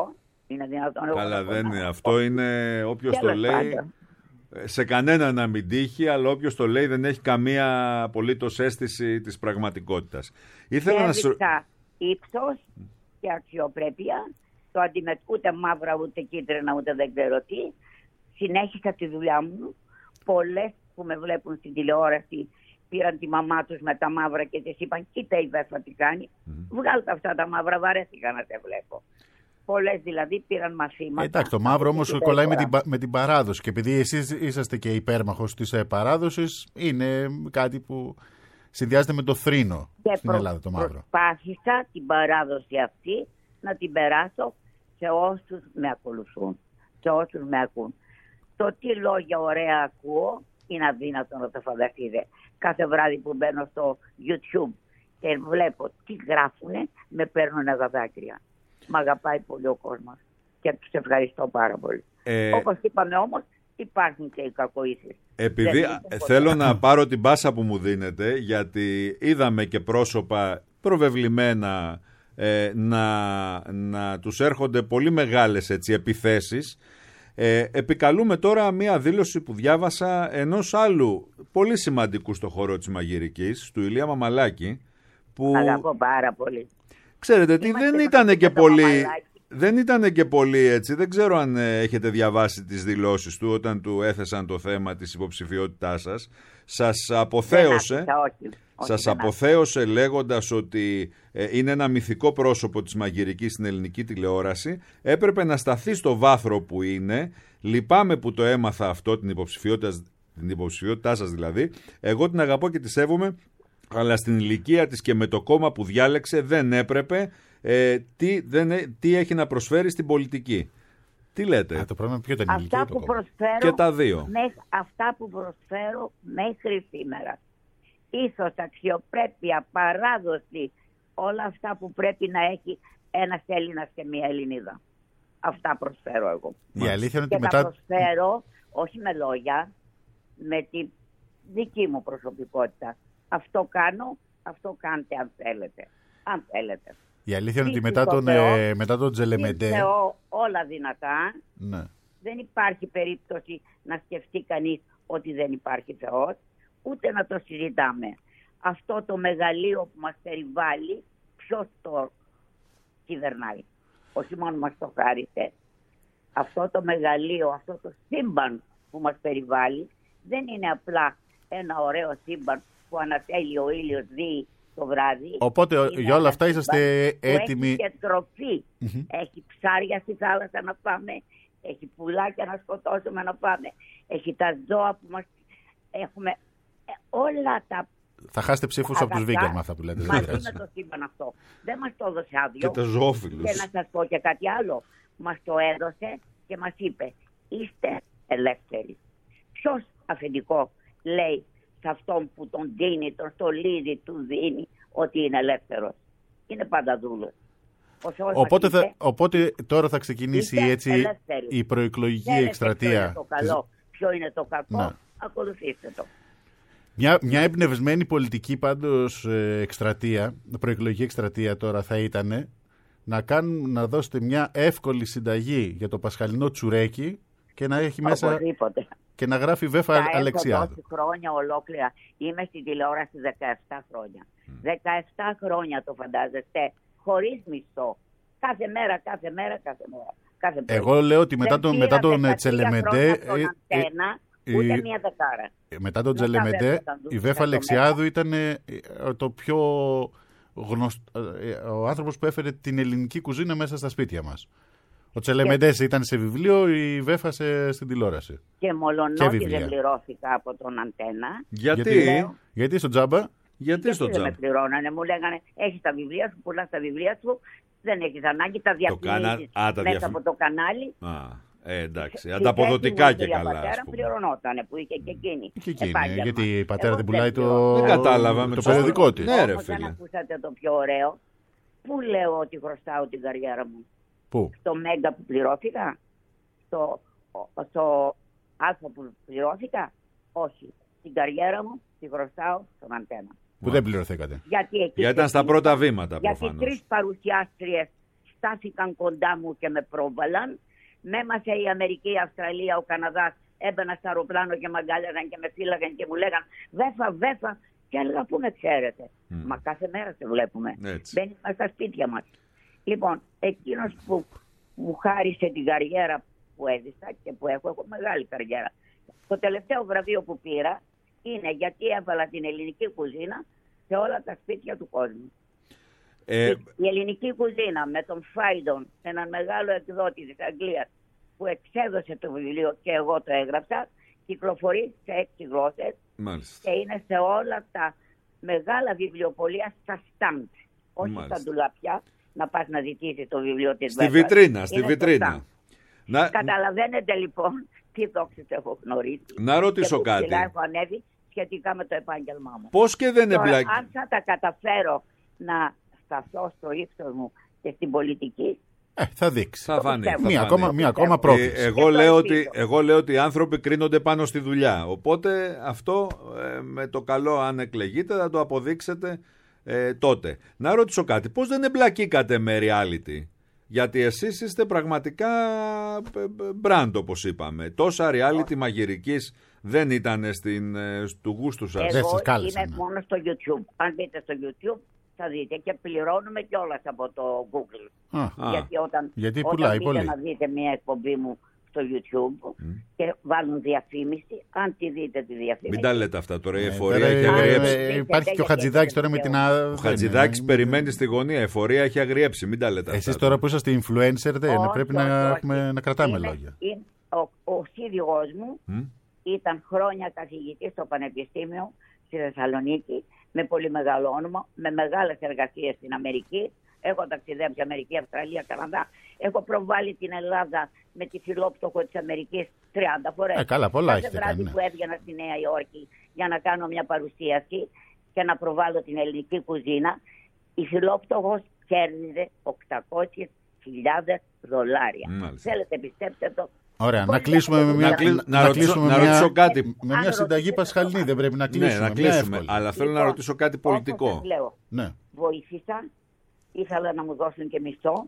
Είναι δυνατόν? Καλά, δεν είναι. Αυτό είναι όποιος το λέει. Πάντα. Σε κανένα να μην τύχει, αλλά όποιος το λέει δεν έχει καμία απολύτως αίσθηση της πραγματικότητας. Ήθελα να σου... ύψος και αξιοπρέπεια, το αντιμετ... ούτε μαύρα, ούτε κίτρινα, ούτε δεν ξέρω τι. Συνέχισα τη δουλειά μου. Πολλές που με βλέπουν στην τηλεόραση πήραν τη μαμά τους με τα μαύρα και της είπαν, κοίτα η Βέφα τι κάνει. Mm. Βγάλτε αυτά τα μαύρα, βαρέθηκα να σε βλέπω. Πολλές δηλαδή πήραν μαθήματα. Εντάξει, το μαύρο όμως κολλάει με την, με την παράδοση. Και επειδή εσείς είσαστε και υπέρμαχος της ε, παράδοσης, είναι κάτι που συνδυάζεται με το θρήνο και στην προ, Ελλάδα, το μαύρο. Προσπάθησα την παράδοση αυτή να την περάσω σε όσους με ακολουθούν, σε όσους με ακούν. Το τι λόγια ωραία ακούω είναι αδύνατο να το φανταστείτε. Κάθε βράδυ που μπαίνω στο YouTube και βλέπω τι γράφουνε, με παίρνουν τα δάκρυα. Μ' αγαπάει πολύ ο κόσμος και τους ευχαριστώ πάρα πολύ. Ε... Όπως είπαμε όμως, υπάρχουν και οι κακοήσεις. Επειδή θέλω να πάρω την πάσα που μου δίνετε, γιατί είδαμε και πρόσωπα προβεβλημένα ε, να, να τους έρχονται πολύ μεγάλες έτσι, επιθέσεις. Ε, επικαλούμε τώρα μία δήλωση που διάβασα ενός άλλου πολύ σημαντικού στο χώρο της μαγειρικής, του Ηλία Μαμαλάκη. Που... Αγαπώ πάρα πολύ. Ξέρετε τι, δεν ήταν και πολύ, δεν ήταν και πολύ έτσι, δεν ξέρω αν ε, έχετε διαβάσει τις δηλώσεις του όταν του έθεσαν το θέμα της υποψηφιότητάς σας. Σας αποθέωσε, άκουσα, όχι, σας όχι, αποθέωσε λέγοντας ότι ε, είναι ένα μυθικό πρόσωπο της μαγειρικής στην ελληνική τηλεόραση. Έπρεπε να σταθεί στο βάθρο που είναι. Λυπάμαι που το έμαθα αυτό, την υποψηφιότητα, την υποψηφιότητά σας δηλαδή. Εγώ την αγαπώ και τη σέβομαι. Αλλά στην ηλικία της και με το κόμμα που διάλεξε δεν έπρεπε. Ε, τι, δεν, τι έχει να προσφέρει στην πολιτική. Τι λέτε? Α, το πρόβλημα ποιο ήταν η ηλικία, αυτά που προσφέρω, και τα δύο. Μέχ, αυτά που προσφέρω μέχρι σήμερα. Ίσως αξιοπρέπεια, παράδοση, όλα αυτά που πρέπει να έχει ένας Έλληνας και μια Ελληνίδα. Αυτά προσφέρω εγώ. Η αλήθεια είναι και ότι τα μετά... προσφέρω όχι με λόγια, με τη δική μου προσωπικότητα. Αυτό κάνω, αυτό κάντε αν θέλετε. Αν θέλετε. Η αλήθεια είναι ότι μετά τον, Θεό, ε, μετά τον Τζελεμεντέ... Θεό, όλα δυνατά. Ναι. Δεν υπάρχει περίπτωση να σκεφτεί κανείς ότι δεν υπάρχει Θεός, ούτε να το συζητάμε. Αυτό το μεγαλείο που μας περιβάλλει, ποιος το κυβερνάει? Όχι μόνο μας το χάρισε. Αυτό το μεγαλείο, αυτό το σύμπαν που μας περιβάλλει, δεν είναι απλά ένα ωραίο σύμπαν που ανατέλει ο ήλιος δει το βράδυ. Οπότε για όλα αυτά είσαστε έτοιμοι. Έχει και τροφή. Mm-hmm. Έχει ψάρια στη θάλασσα να πάμε. Έχει πουλάκια να σκοτώσουμε να πάμε. Έχει τα ζώα που μας... Έχουμε όλα τα... Θα χάσετε ψήφους από τους Βίγκερ με αυτά που λέτε. Μαζί με το σύμπαν αυτό. Δεν μας το έδωσε άδειο. Και τα ζωόφιλους. Και να σας πω και κάτι άλλο. Μας το έδωσε και μας είπε, είστε ελεύθεροι. Ποιος αφεντικό λέει σε αυτόν που τον δίνει, τον στολίζει, του δίνει ότι είναι ελεύθερος? Είναι πάντα δούλος. Οπότε, θα, οπότε τώρα θα ξεκινήσει έτσι η προεκλογική εκστρατεία. Ποιο είναι το καλό, ποιο είναι το κακό, να. Ακολουθήστε το. Μια, μια εμπνευσμένη πολιτική πάντως εκστρατεία, προεκλογική εκστρατεία τώρα θα ήταν να, κάνουν, να δώσετε μια εύκολη συνταγή για το πασχαλινό τσουρέκι και να έχει μέσα... Οπωσδήποτε. Και να γράφει Βέφα Αλεξιάδου. Έχω χρόνια ολόκληρα. Είμαι στην τηλεόραση δεκαεπτά χρόνια. Mm. δεκαεπτά χρόνια το φαντάζεστε. Χωρίς μισθό. Κάθε μέρα, κάθε μέρα, κάθε μέρα. Κάθε Εγώ λέω ότι μετά τον, μετά τον Τζελεμεντέ... Ούτε η, μία δεκάρα. Μετά τον Τζελεμεντέ, η Βέφα Αλεξιάδου ήταν το πιο γνωστό... Ο άνθρωπος που έφερε την ελληνική κουζίνα μέσα στα σπίτια μας. Ο Τσελεμεντές ήταν σε βιβλίο, η Βέφα σε, στην τηλεόραση. Και μολονότι δεν πληρώθηκα από τον Αντένα. Γιατί, γιατί, γιατί στο τζάμπα. Γιατί, γιατί στο τζάμπα. Δεν με πληρώνανε, μου λέγανε έχεις τα βιβλία σου, πουλάς τα βιβλία σου, δεν έχεις ανάγκη, τα διαφημίσεις μέσα διαφη... από το κανάλι. Α, ε, εντάξει, ανταποδοτικά και καλά. Η πατέρα πληρωνότανε που είχε και εκείνη. Και εκείνη, γιατί η πατέρα δεν πουλάει το, δεν κατάλαβα, το, το περιοδικό της. Ναι, ρε φίλε. Δεν ακούσατε το πιο ωραίο. Πού λέω ότι χρωστάω την καριέρα μου? Πού? Στο Μέγκα που πληρώθηκα, στο, στο Αλφα που πληρώθηκα, όχι. Την καριέρα μου τη χρωστάω στον Αντένα. Που δεν πληρωθήκατε. Γιατί, εκεί γιατί ήταν στα πρώτα βήματα προφανώς. Γιατί τρεις παρουσιάστριες στάθηκαν κοντά μου και με πρόβαλαν. Με έμασε η Αμερική, η Αυστραλία, ο Καναδάς. Έμπαινα στο αεροπλάνο και με αγκάλιαζαν και με φύλαγαν και μου λέγαν Βέφα, Βέφα. Και έλεγα πού με ξέρετε. Mm. Μα κάθε μέρα σε βλέπουμε. Δεν είμαστε στα σπίτια μας. Λοιπόν, εκείνος που μου χάρισε την καριέρα που έζησα και που έχω, έχω μεγάλη καριέρα. Το τελευταίο βραβείο που πήρα είναι γιατί έβαλα την ελληνική κουζίνα σε όλα τα σπίτια του κόσμου. Ε... Η ελληνική κουζίνα με τον Φάιντον, έναν μεγάλο εκδότη της Αγγλίας που εξέδωσε το βιβλίο και εγώ το έγραψα, κυκλοφορεί σε έξι γλώσσες και είναι σε όλα τα μεγάλα βιβλιοπωλεία στα στάμπ. Όχι Μάλιστα. στα ντουλάπια, να πας να ζητήσεις το βιβλίο της Στη Βέβας. βιτρίνα, στη βιτρίνα. Να... Καταλαβαίνετε λοιπόν τι δόξες έχω γνωρίσει. Να ρωτήσω και κάτι. Έχω ανέβει σχετικά με το επάγγελμά μου. Πώς και δεν Τώρα, εμπλακεί. Αν θα τα καταφέρω να σταθώ στο ύψος μου και στην πολιτική, Ε, θα δείξει. Θα φανεί. Θα μία, φανεί. ακόμα, μία ακόμα πρόκληση. Ε, εγώ, λέω ότι, εγώ λέω ότι οι άνθρωποι κρίνονται πάνω στη δουλειά. Οπότε αυτό ε, με το καλό, αν εκλεγείτε, θα το αποδείξετε ε, τότε. Να ρωτήσω κάτι. Πώς δεν εμπλακήκατε με reality? Γιατί εσείς είστε πραγματικά brand, όπως είπαμε. Τόσα reality μαγειρικής δεν ήταν στην, του γούστου σας. Εγώ είμαι μόνο στο YouTube. Αν μπείτε στο YouTube θα δείτε και πληρώνουμε κιόλας από το Google. Α, γιατί όταν, γιατί όταν πουλάει μπείτε πολύ. να δείτε μια εκπομπή μου στο YouTube mm. και βάλουν διαφήμιση, αν τη δείτε τη διαφήμιση. Μην τα λέτε αυτά τώρα, η εφορία ε, έχει ε, αγριέψει. Ε, υπάρχει και ο Χατζηδάκης τώρα με την... Ο Χατζηδάκης περιμένει στη γωνία, η εφορία έχει αγριέψει, μην τα λέτε αυτά. Εσείς τώρα που είσαστε influencer, δεν πρέπει να, έχουμε, να κρατάμε είναι, λόγια. Είναι, ο ο σύζυγός μου mm. ήταν χρόνια καθηγητής στο Πανεπιστήμιο στη Θεσσαλονίκη, με πολύ μεγάλο όνομα, με μεγάλες εργασίες στην Αμερική. Έχω ταξιδέψει Αμερική, Αυστραλία, Καναδά. Έχω προβάλει την Ελλάδα με τη φιλόπτωχο της Αμερικής τριάντα φορές. Ε, καλά, πολλά Κάθε έχετε βράδυ κάνει. που έβγαινα στη Νέα Υόρκη για να κάνω μια παρουσίαση και να προβάλλω την ελληνική κουζίνα, η φιλόπτωχος κέρδιζε οκτακόσιες χιλιάδες δολάρια. Μάλιστα. Θέλετε, πιστέψτε το. Ωραία, να κλείσουμε με μια, να, να, να, ρωτήσω, να ρωτήσω κάτι. Με μια συνταγή πασχαλινή δεν πρέπει να κλείσουμε. Ναι, να κλείσουμε. Αλλά θέλω λοιπόν, να ρωτήσω κάτι πολιτικό. Όπως λέω, ναι. βοήθησα, ήθελα να μου δώσουν και μισθό,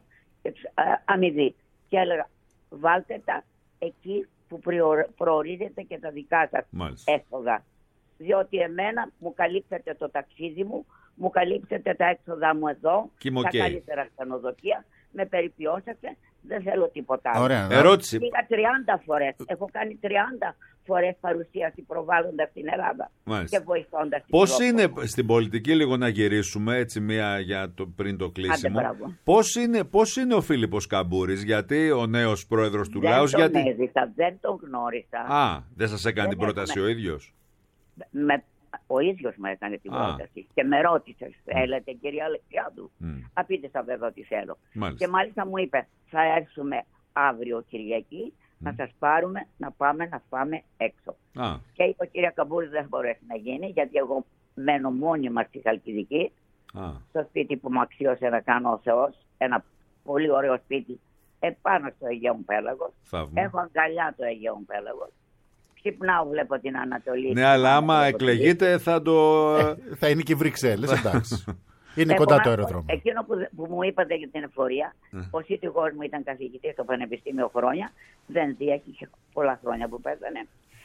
αμοιβή. Και έλεγα, βάλτε τα εκεί που προορίζετε και τα δικά σας έσοδα. Διότι εμένα μου καλύψετε το ταξίδι μου, μου καλύψετε τα έξοδα μου εδώ, Κιμ, τα okay. καλύτερα ξενοδοχεία, με περιποιώσατε, δεν θέλω τίποτα άλλο. Ωραία, ερώτηση. Πήγα τριάντα φορές, έχω κάνει τριάντα φορές παρουσίαση προβάλλοντας την Ελλάδα. Μάλιστα. Και βοηθώντας την Πώς Ευρώπη. είναι στην πολιτική, λίγο να γυρίσουμε έτσι μία για το, πριν το κλείσιμο. Πώς είναι, πώς είναι ο Φίλιππος Καμπούρης, γιατί ο νέος πρόεδρος του δεν Λάος. Δεν τον γιατί... έζησα, δεν τον γνώρισα. Α, δεν σας έκανε δεν την πρόταση έχουμε... ο ίδιος. Με... Ο ίδιος μου έκανε την Α. πρόταση και με ρώτησε, θέλετε κυρία Αλεξιάδου. Mm. Απίτησα βέβαια ότι θέλω. Μάλιστα. Και μάλιστα μου είπε, θα έρθουμε αύριο Κυριακή mm. να σας πάρουμε να πάμε να φάμε έξω. Α. Και είπε, κυρία Καμπούρη, δεν μπορέσει να γίνει, γιατί εγώ μένω μόνιμα στη Χαλκιδική, Α. στο σπίτι που μου αξίωσε να κάνω ο Θεός, ένα πολύ ωραίο σπίτι επάνω στο Αιγαίον Πέλαγος. Έχω αγκαλιά το Αιγαίον Πέλαγος. Ξυπνάω, βλέπω την Ανατολή. Ναι, αλλά άμα εκλεγείτε θα το... Ε, θα είναι και οι Βρυξέλλες, εντάξει. Είναι κοντά το αεροδρόμιο. Εκείνο που, που μου είπατε για την εφορία, ο σύζυγός μου ήταν καθηγητής στο Πανεπιστήμιο χρόνια, δεν διέχει πολλά χρόνια που πέθανε.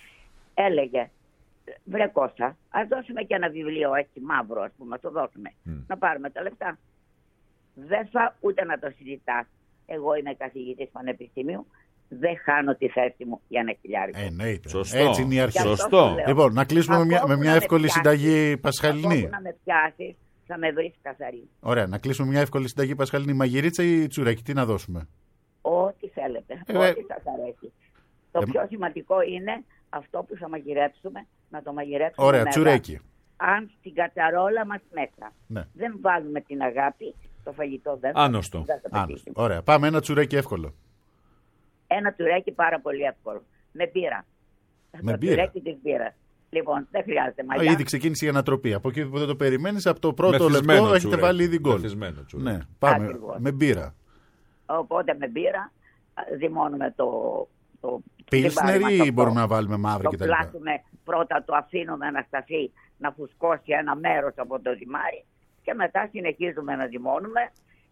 Έλεγε, βρε Κώστα, ας δώσουμε και ένα βιβλίο έτσι μαύρο, ας πούμε, το δώσουμε, mm. να πάρουμε τα λεφτά. Δεν θα ούτε να το συζητάς. Εγώ είμαι καθηγητής Πανεπιστήμιου. Δεν χάνω τη θέση μου για ένα χιλιάρικο. Εννοείται. Σωστό. Έτσι είναι η αρχή. Σωστό. Λοιπόν, να κλείσουμε με μια, με μια εύκολη πιάσεις, συνταγή πασχαλινή. Από να με πιάσεις, θα με βρεις καθαρή. Ωραία, να κλείσουμε μια εύκολη συνταγή πασχαλινή. Μαγειρίτσα ή τσουρέκι, τι να δώσουμε? Ό,τι θέλετε. Ε, ό,τι σας αρέσει. Το ε, πιο σημαντικό είναι αυτό που θα μαγειρέψουμε, να το μαγειρέψουμε. Ωραία, μέσα. τσουρέκι. Αν στην κατσαρόλα μας μέσα ναι. δεν βάλουμε την αγάπη, το φαγητό δεν Άνοστο. θα το πετύχει. Ωραία, πάμε ένα τσουρέκι εύκολο. Ένα τσουρέκι πάρα πολύ εύκολο. Με μπύρα. Με το μπύρα. τσουρέκι της μπύρας. Λοιπόν, δεν χρειάζεται μαλλιά. Ήδη ξεκίνησε η ανατροπή. Από εκεί που δεν το περιμένεις, από το πρώτο λεπτό έχετε βάλει ήδη γκολ. Ναι, πάμε. Ακριβώς. Με μπύρα. Οπότε με μπύρα δημώνουμε το. το Πίλσνερ ή μπορούμε να βάλουμε μαύρη κτλ. Το πλάσουμε πρώτα, το αφήνουμε να σταθεί, να φουσκώσει ένα μέρος από το ζυμάρι και μετά συνεχίζουμε να ζυμώνουμε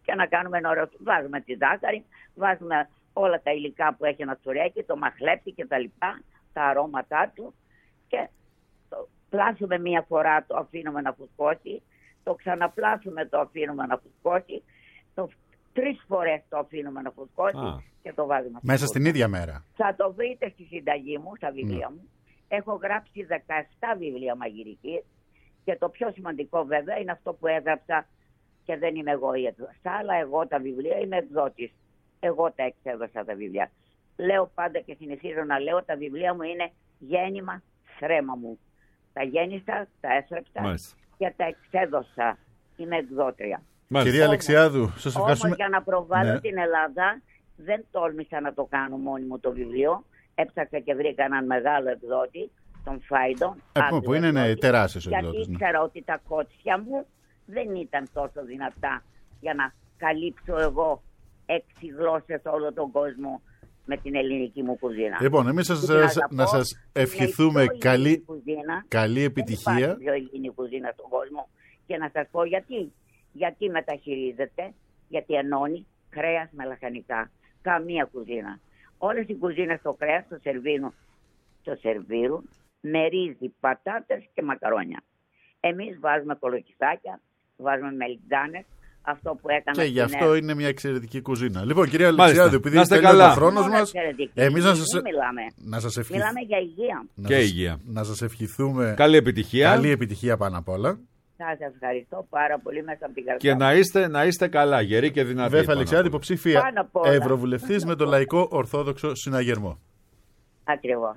και να κάνουμε ένα ωραίο. Βάζουμε τη ζάχαρη, βάζουμε όλα τα υλικά που έχει ένα τσουρέκι, το μαχλέπι και τα λοιπά, τα αρώματά του και το πλάσουμε μία φορά, το αφήνουμε να φουσκώσει, το ξαναπλάσουμε, το αφήνουμε να φουσκώσει, το τρεις φορές το αφήνουμε να φουσκώσει ah. και το βάζουμε. Μέσα στην ίδια μέρα. Θα το βρείτε στη συνταγή μου, στα βιβλία mm. μου. Έχω γράψει δεκαεπτά βιβλία μαγειρικής και το πιο σημαντικό βέβαια είναι αυτό που έγραψα και δεν είμαι εγώ η εκδόσα, αλλά εγώ τα βιβλία είμαι εκδότης. Εγώ τα εξέδωσα τα βιβλία. Λέω πάντα και συνεχίζω να λέω, τα βιβλία μου είναι γέννημα θρέμα μου. Τα γέννησα, τα έστρεψα Μάλιστα. και τα εξέδωσα. Είμαι εκδότρια. Μάλιστα. Κυρία Αλεξιάδου, σας ευχαριστούμε. Όμως για να προβάλλω ναι. την Ελλάδα δεν τόλμησα να το κάνω μόνη μου το βιβλίο. Έψαξα και βρήκα έναν μεγάλο εκδότη, τον Φάιντον. Ε, που είναι ναι, τεράστιος εκδότης. Γιατί ήξερα ναι. ότι τα κότσια μου δεν ήταν τόσο δυνατά για να καλύψω εγώ έξι γλώσσες όλο τον κόσμο με την ελληνική μου κουζίνα. Λοιπόν, εμείς σας, σας, να σας ευχηθούμε καλή, κουζίνα, καλή επιτυχία. Δεν υπάρχει πιο ελληνική κουζίνα στον κόσμο. Και να σας πω γιατί. Γιατί μεταχειρίζεται, γιατί ενώνει κρέας με λαχανικά. Καμία κουζίνα. Όλες οι κουζίνες στο κρέας το σερβίρουν, το σερβίρουν με ρύζι, πατάτες και μακαρόνια. Εμείς βάζουμε κολοκυθάκια, βάζουμε μελιτζάνες, αυτό που έκανα. Και γι' αυτό νέα. Είναι μια εξαιρετική κουζίνα. Λοιπόν, κυρία Αλεξιάδου, επειδή είστε καλά ο χρόνος μας, εμείς να σας, να σας ευχηθ... μιλάμε για υγεία. Να και σας... υγεία. Να σας ευχηθούμε καλή επιτυχία. Καλή επιτυχία πάνω απ' όλα. Σας ευχαριστώ πάρα πολύ μέσα από την καρδιά. Και να είστε, να είστε καλά, γεροί και δυνατοί. Βέφα Αλεξιάδου, υποψήφια Ευρωβουλευτής με το Λαϊκό Ορθόδοξο Συναγερμό. Ακριβώς.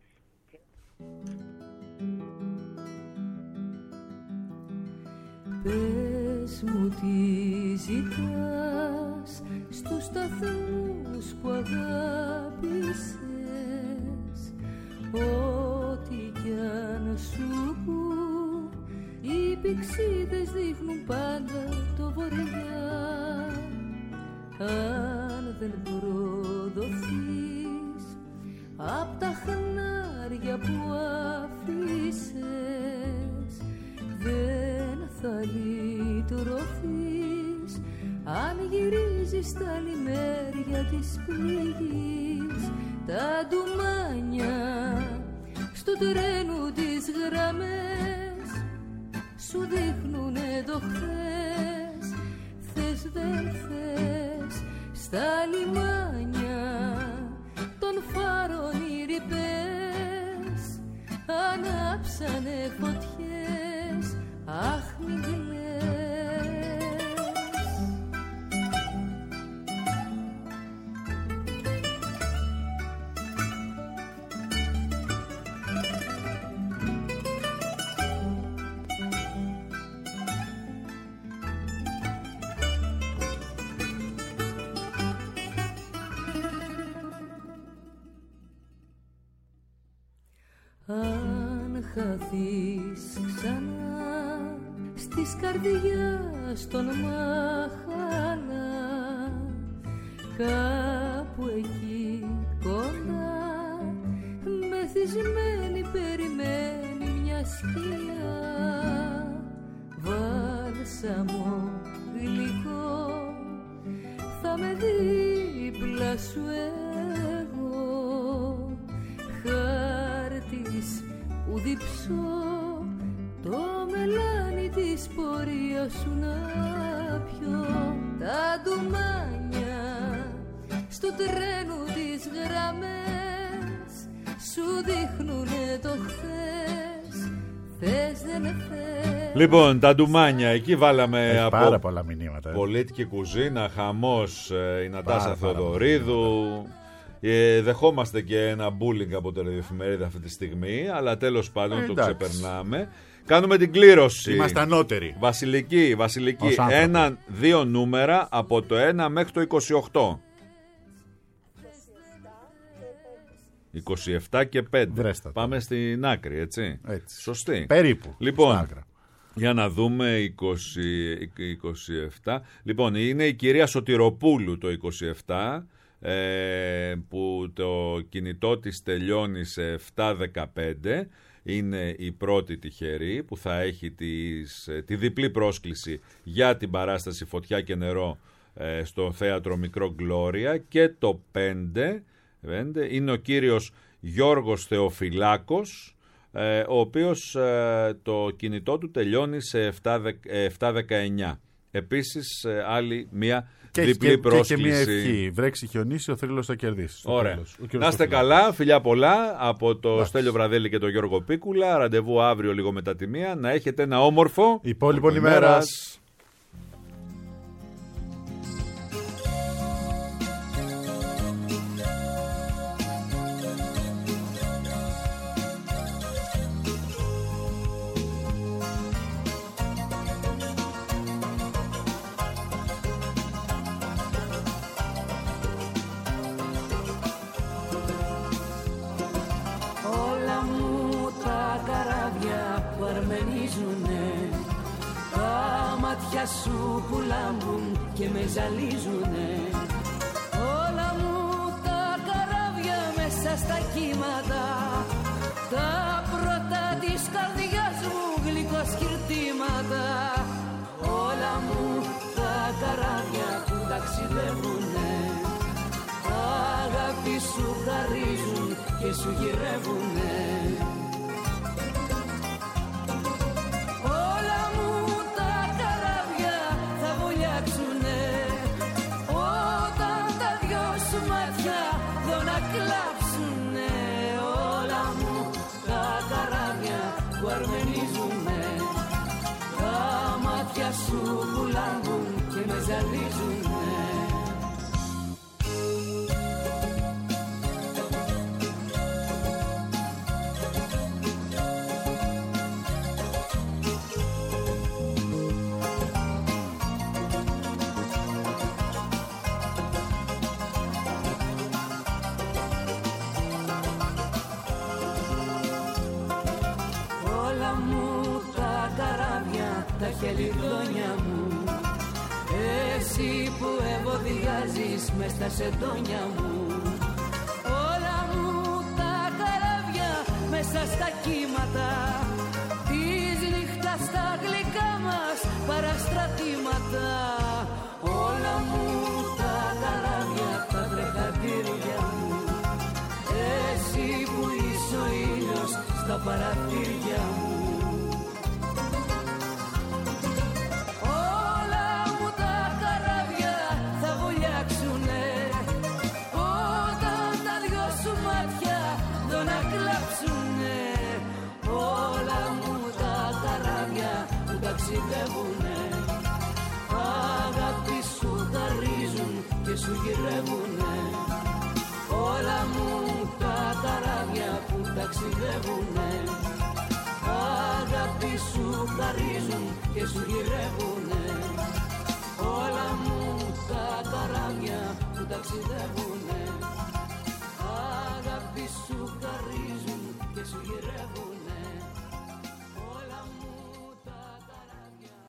Πες μου τι ζητάς στους σταθμούς που αγάπησες, ό,τι κι αν σου πω, οι πηξίδες δείχνουν πάντα το βορειά. Αν δεν προδοθείς απ' τα χνάρια που αφήσες, δεν θα λυτρωθείς αν γυρίζεις στα λιμέρια της πληγής. Τα ντουμάνια στο τρένου τις γραμμές σου δείχνουνε το χθες. Θες δεν θες στα λιμάνια των φάρων οι ρηπές ανάψανε φωτιές. Αχ, μην κλαις. Αν χαθείς ξανά στις καρδιάς των μάχαλα, κάπου εκεί κοντά μεθυσμένη περιμένει μια σκιά. Βάλσαμο γλυκό θα με δίπλα σου εγώ, χάρτης που διψώ το μελάνι της πορείας σου να πιω. Τα ντουμάνια στο τρένο τις γραμμές σου δείχνουνε το χθες. Θες δεν θες. Λοιπόν, τα ντουμάνια, εκεί βάλαμε Έχει από πάρα πολλά μηνύματα. πολιτική κουζίνα, χαμός, η Νατάσα Θεοδωρίδου. Ε, δεχόμαστε και ένα μπούλινγκ από την εφημερίδα αυτή τη στιγμή, αλλά τέλος πάντων ε, το ξεπερνάμε. Κάνουμε την κλήρωση. Είμαστε ανώτεροι. Βασιλική, βασιλική. Ένα, δύο νούμερα από το ένα μέχρι το είκοσι οκτώ. είκοσι επτά και πέντε. Βρέστα, πάμε στην άκρη, έτσι. έτσι. Σωστή. Περίπου. Λοιπόν, για να δούμε είκοσι, είκοσι επτά. Λοιπόν, είναι η κυρία Σωτηροπούλου το είκοσι επτά. Ε, που το κινητό της τελειώνει σε επτά δεκαπέντε. Είναι η πρώτη τυχερή που θα έχει τις, τη διπλή πρόσκληση για την παράσταση Φωτιά και Νερό ε, στο θέατρο Μικρό Γκλώρια. Και το πέντε, πέντε είναι ο κύριος Γιώργος Θεοφυλάκος, ε, ο οποίος ε, το κινητό του τελειώνει σε επτά δεκαεννιά. Επίσης ε, άλλη μία και διπλή και, πρόσκληση. Και μια ευχή. Βρέξει χιονίσει, ο θρύλος θα κερδίσει. Ωραία. Να είστε καλά, φιλιά πολλά από το Άξι. Στέλιο Βραδέλη και τον Γιώργο Πίκουλα. Ραντεβού αύριο λίγο μετά τη μία. Να έχετε ένα όμορφο υπόλοιπο ημέρας. Σου που λάμπουν και με ζαλίζουνε. Όλα μου τα καράβια μέσα στα κύματα, τα πρώτα της καρδιάς μου γλυκοσκυρτήματα. Όλα μου τα καράβια που ταξιδεύουνε, αγάπη σου χαρίζουν και σου γυρεύουνε. Σου που λάμπουν και με ζαλίζουνε. Όλα μου τα καράβια, τα χελιδόνια μου, εσύ που ευωδιάζεις μες στα σεντόνια μου. Όλα μου τα καράβια μέσα στα κύματα, της νύχτας στα γλυκά μας παραστρατήματα. Όλα μου τα καράβια, τα τρεχαντήρια μου, εσύ που είσαι ο ήλιος στα παραθύρια μου. Αγάπη σου χαρίζουν και σου γυρεύουνε. Όλα μου τα καράβια που ταξιδεύουνε, αγάπη σου χαρίζουν και σου γυρεύουνε.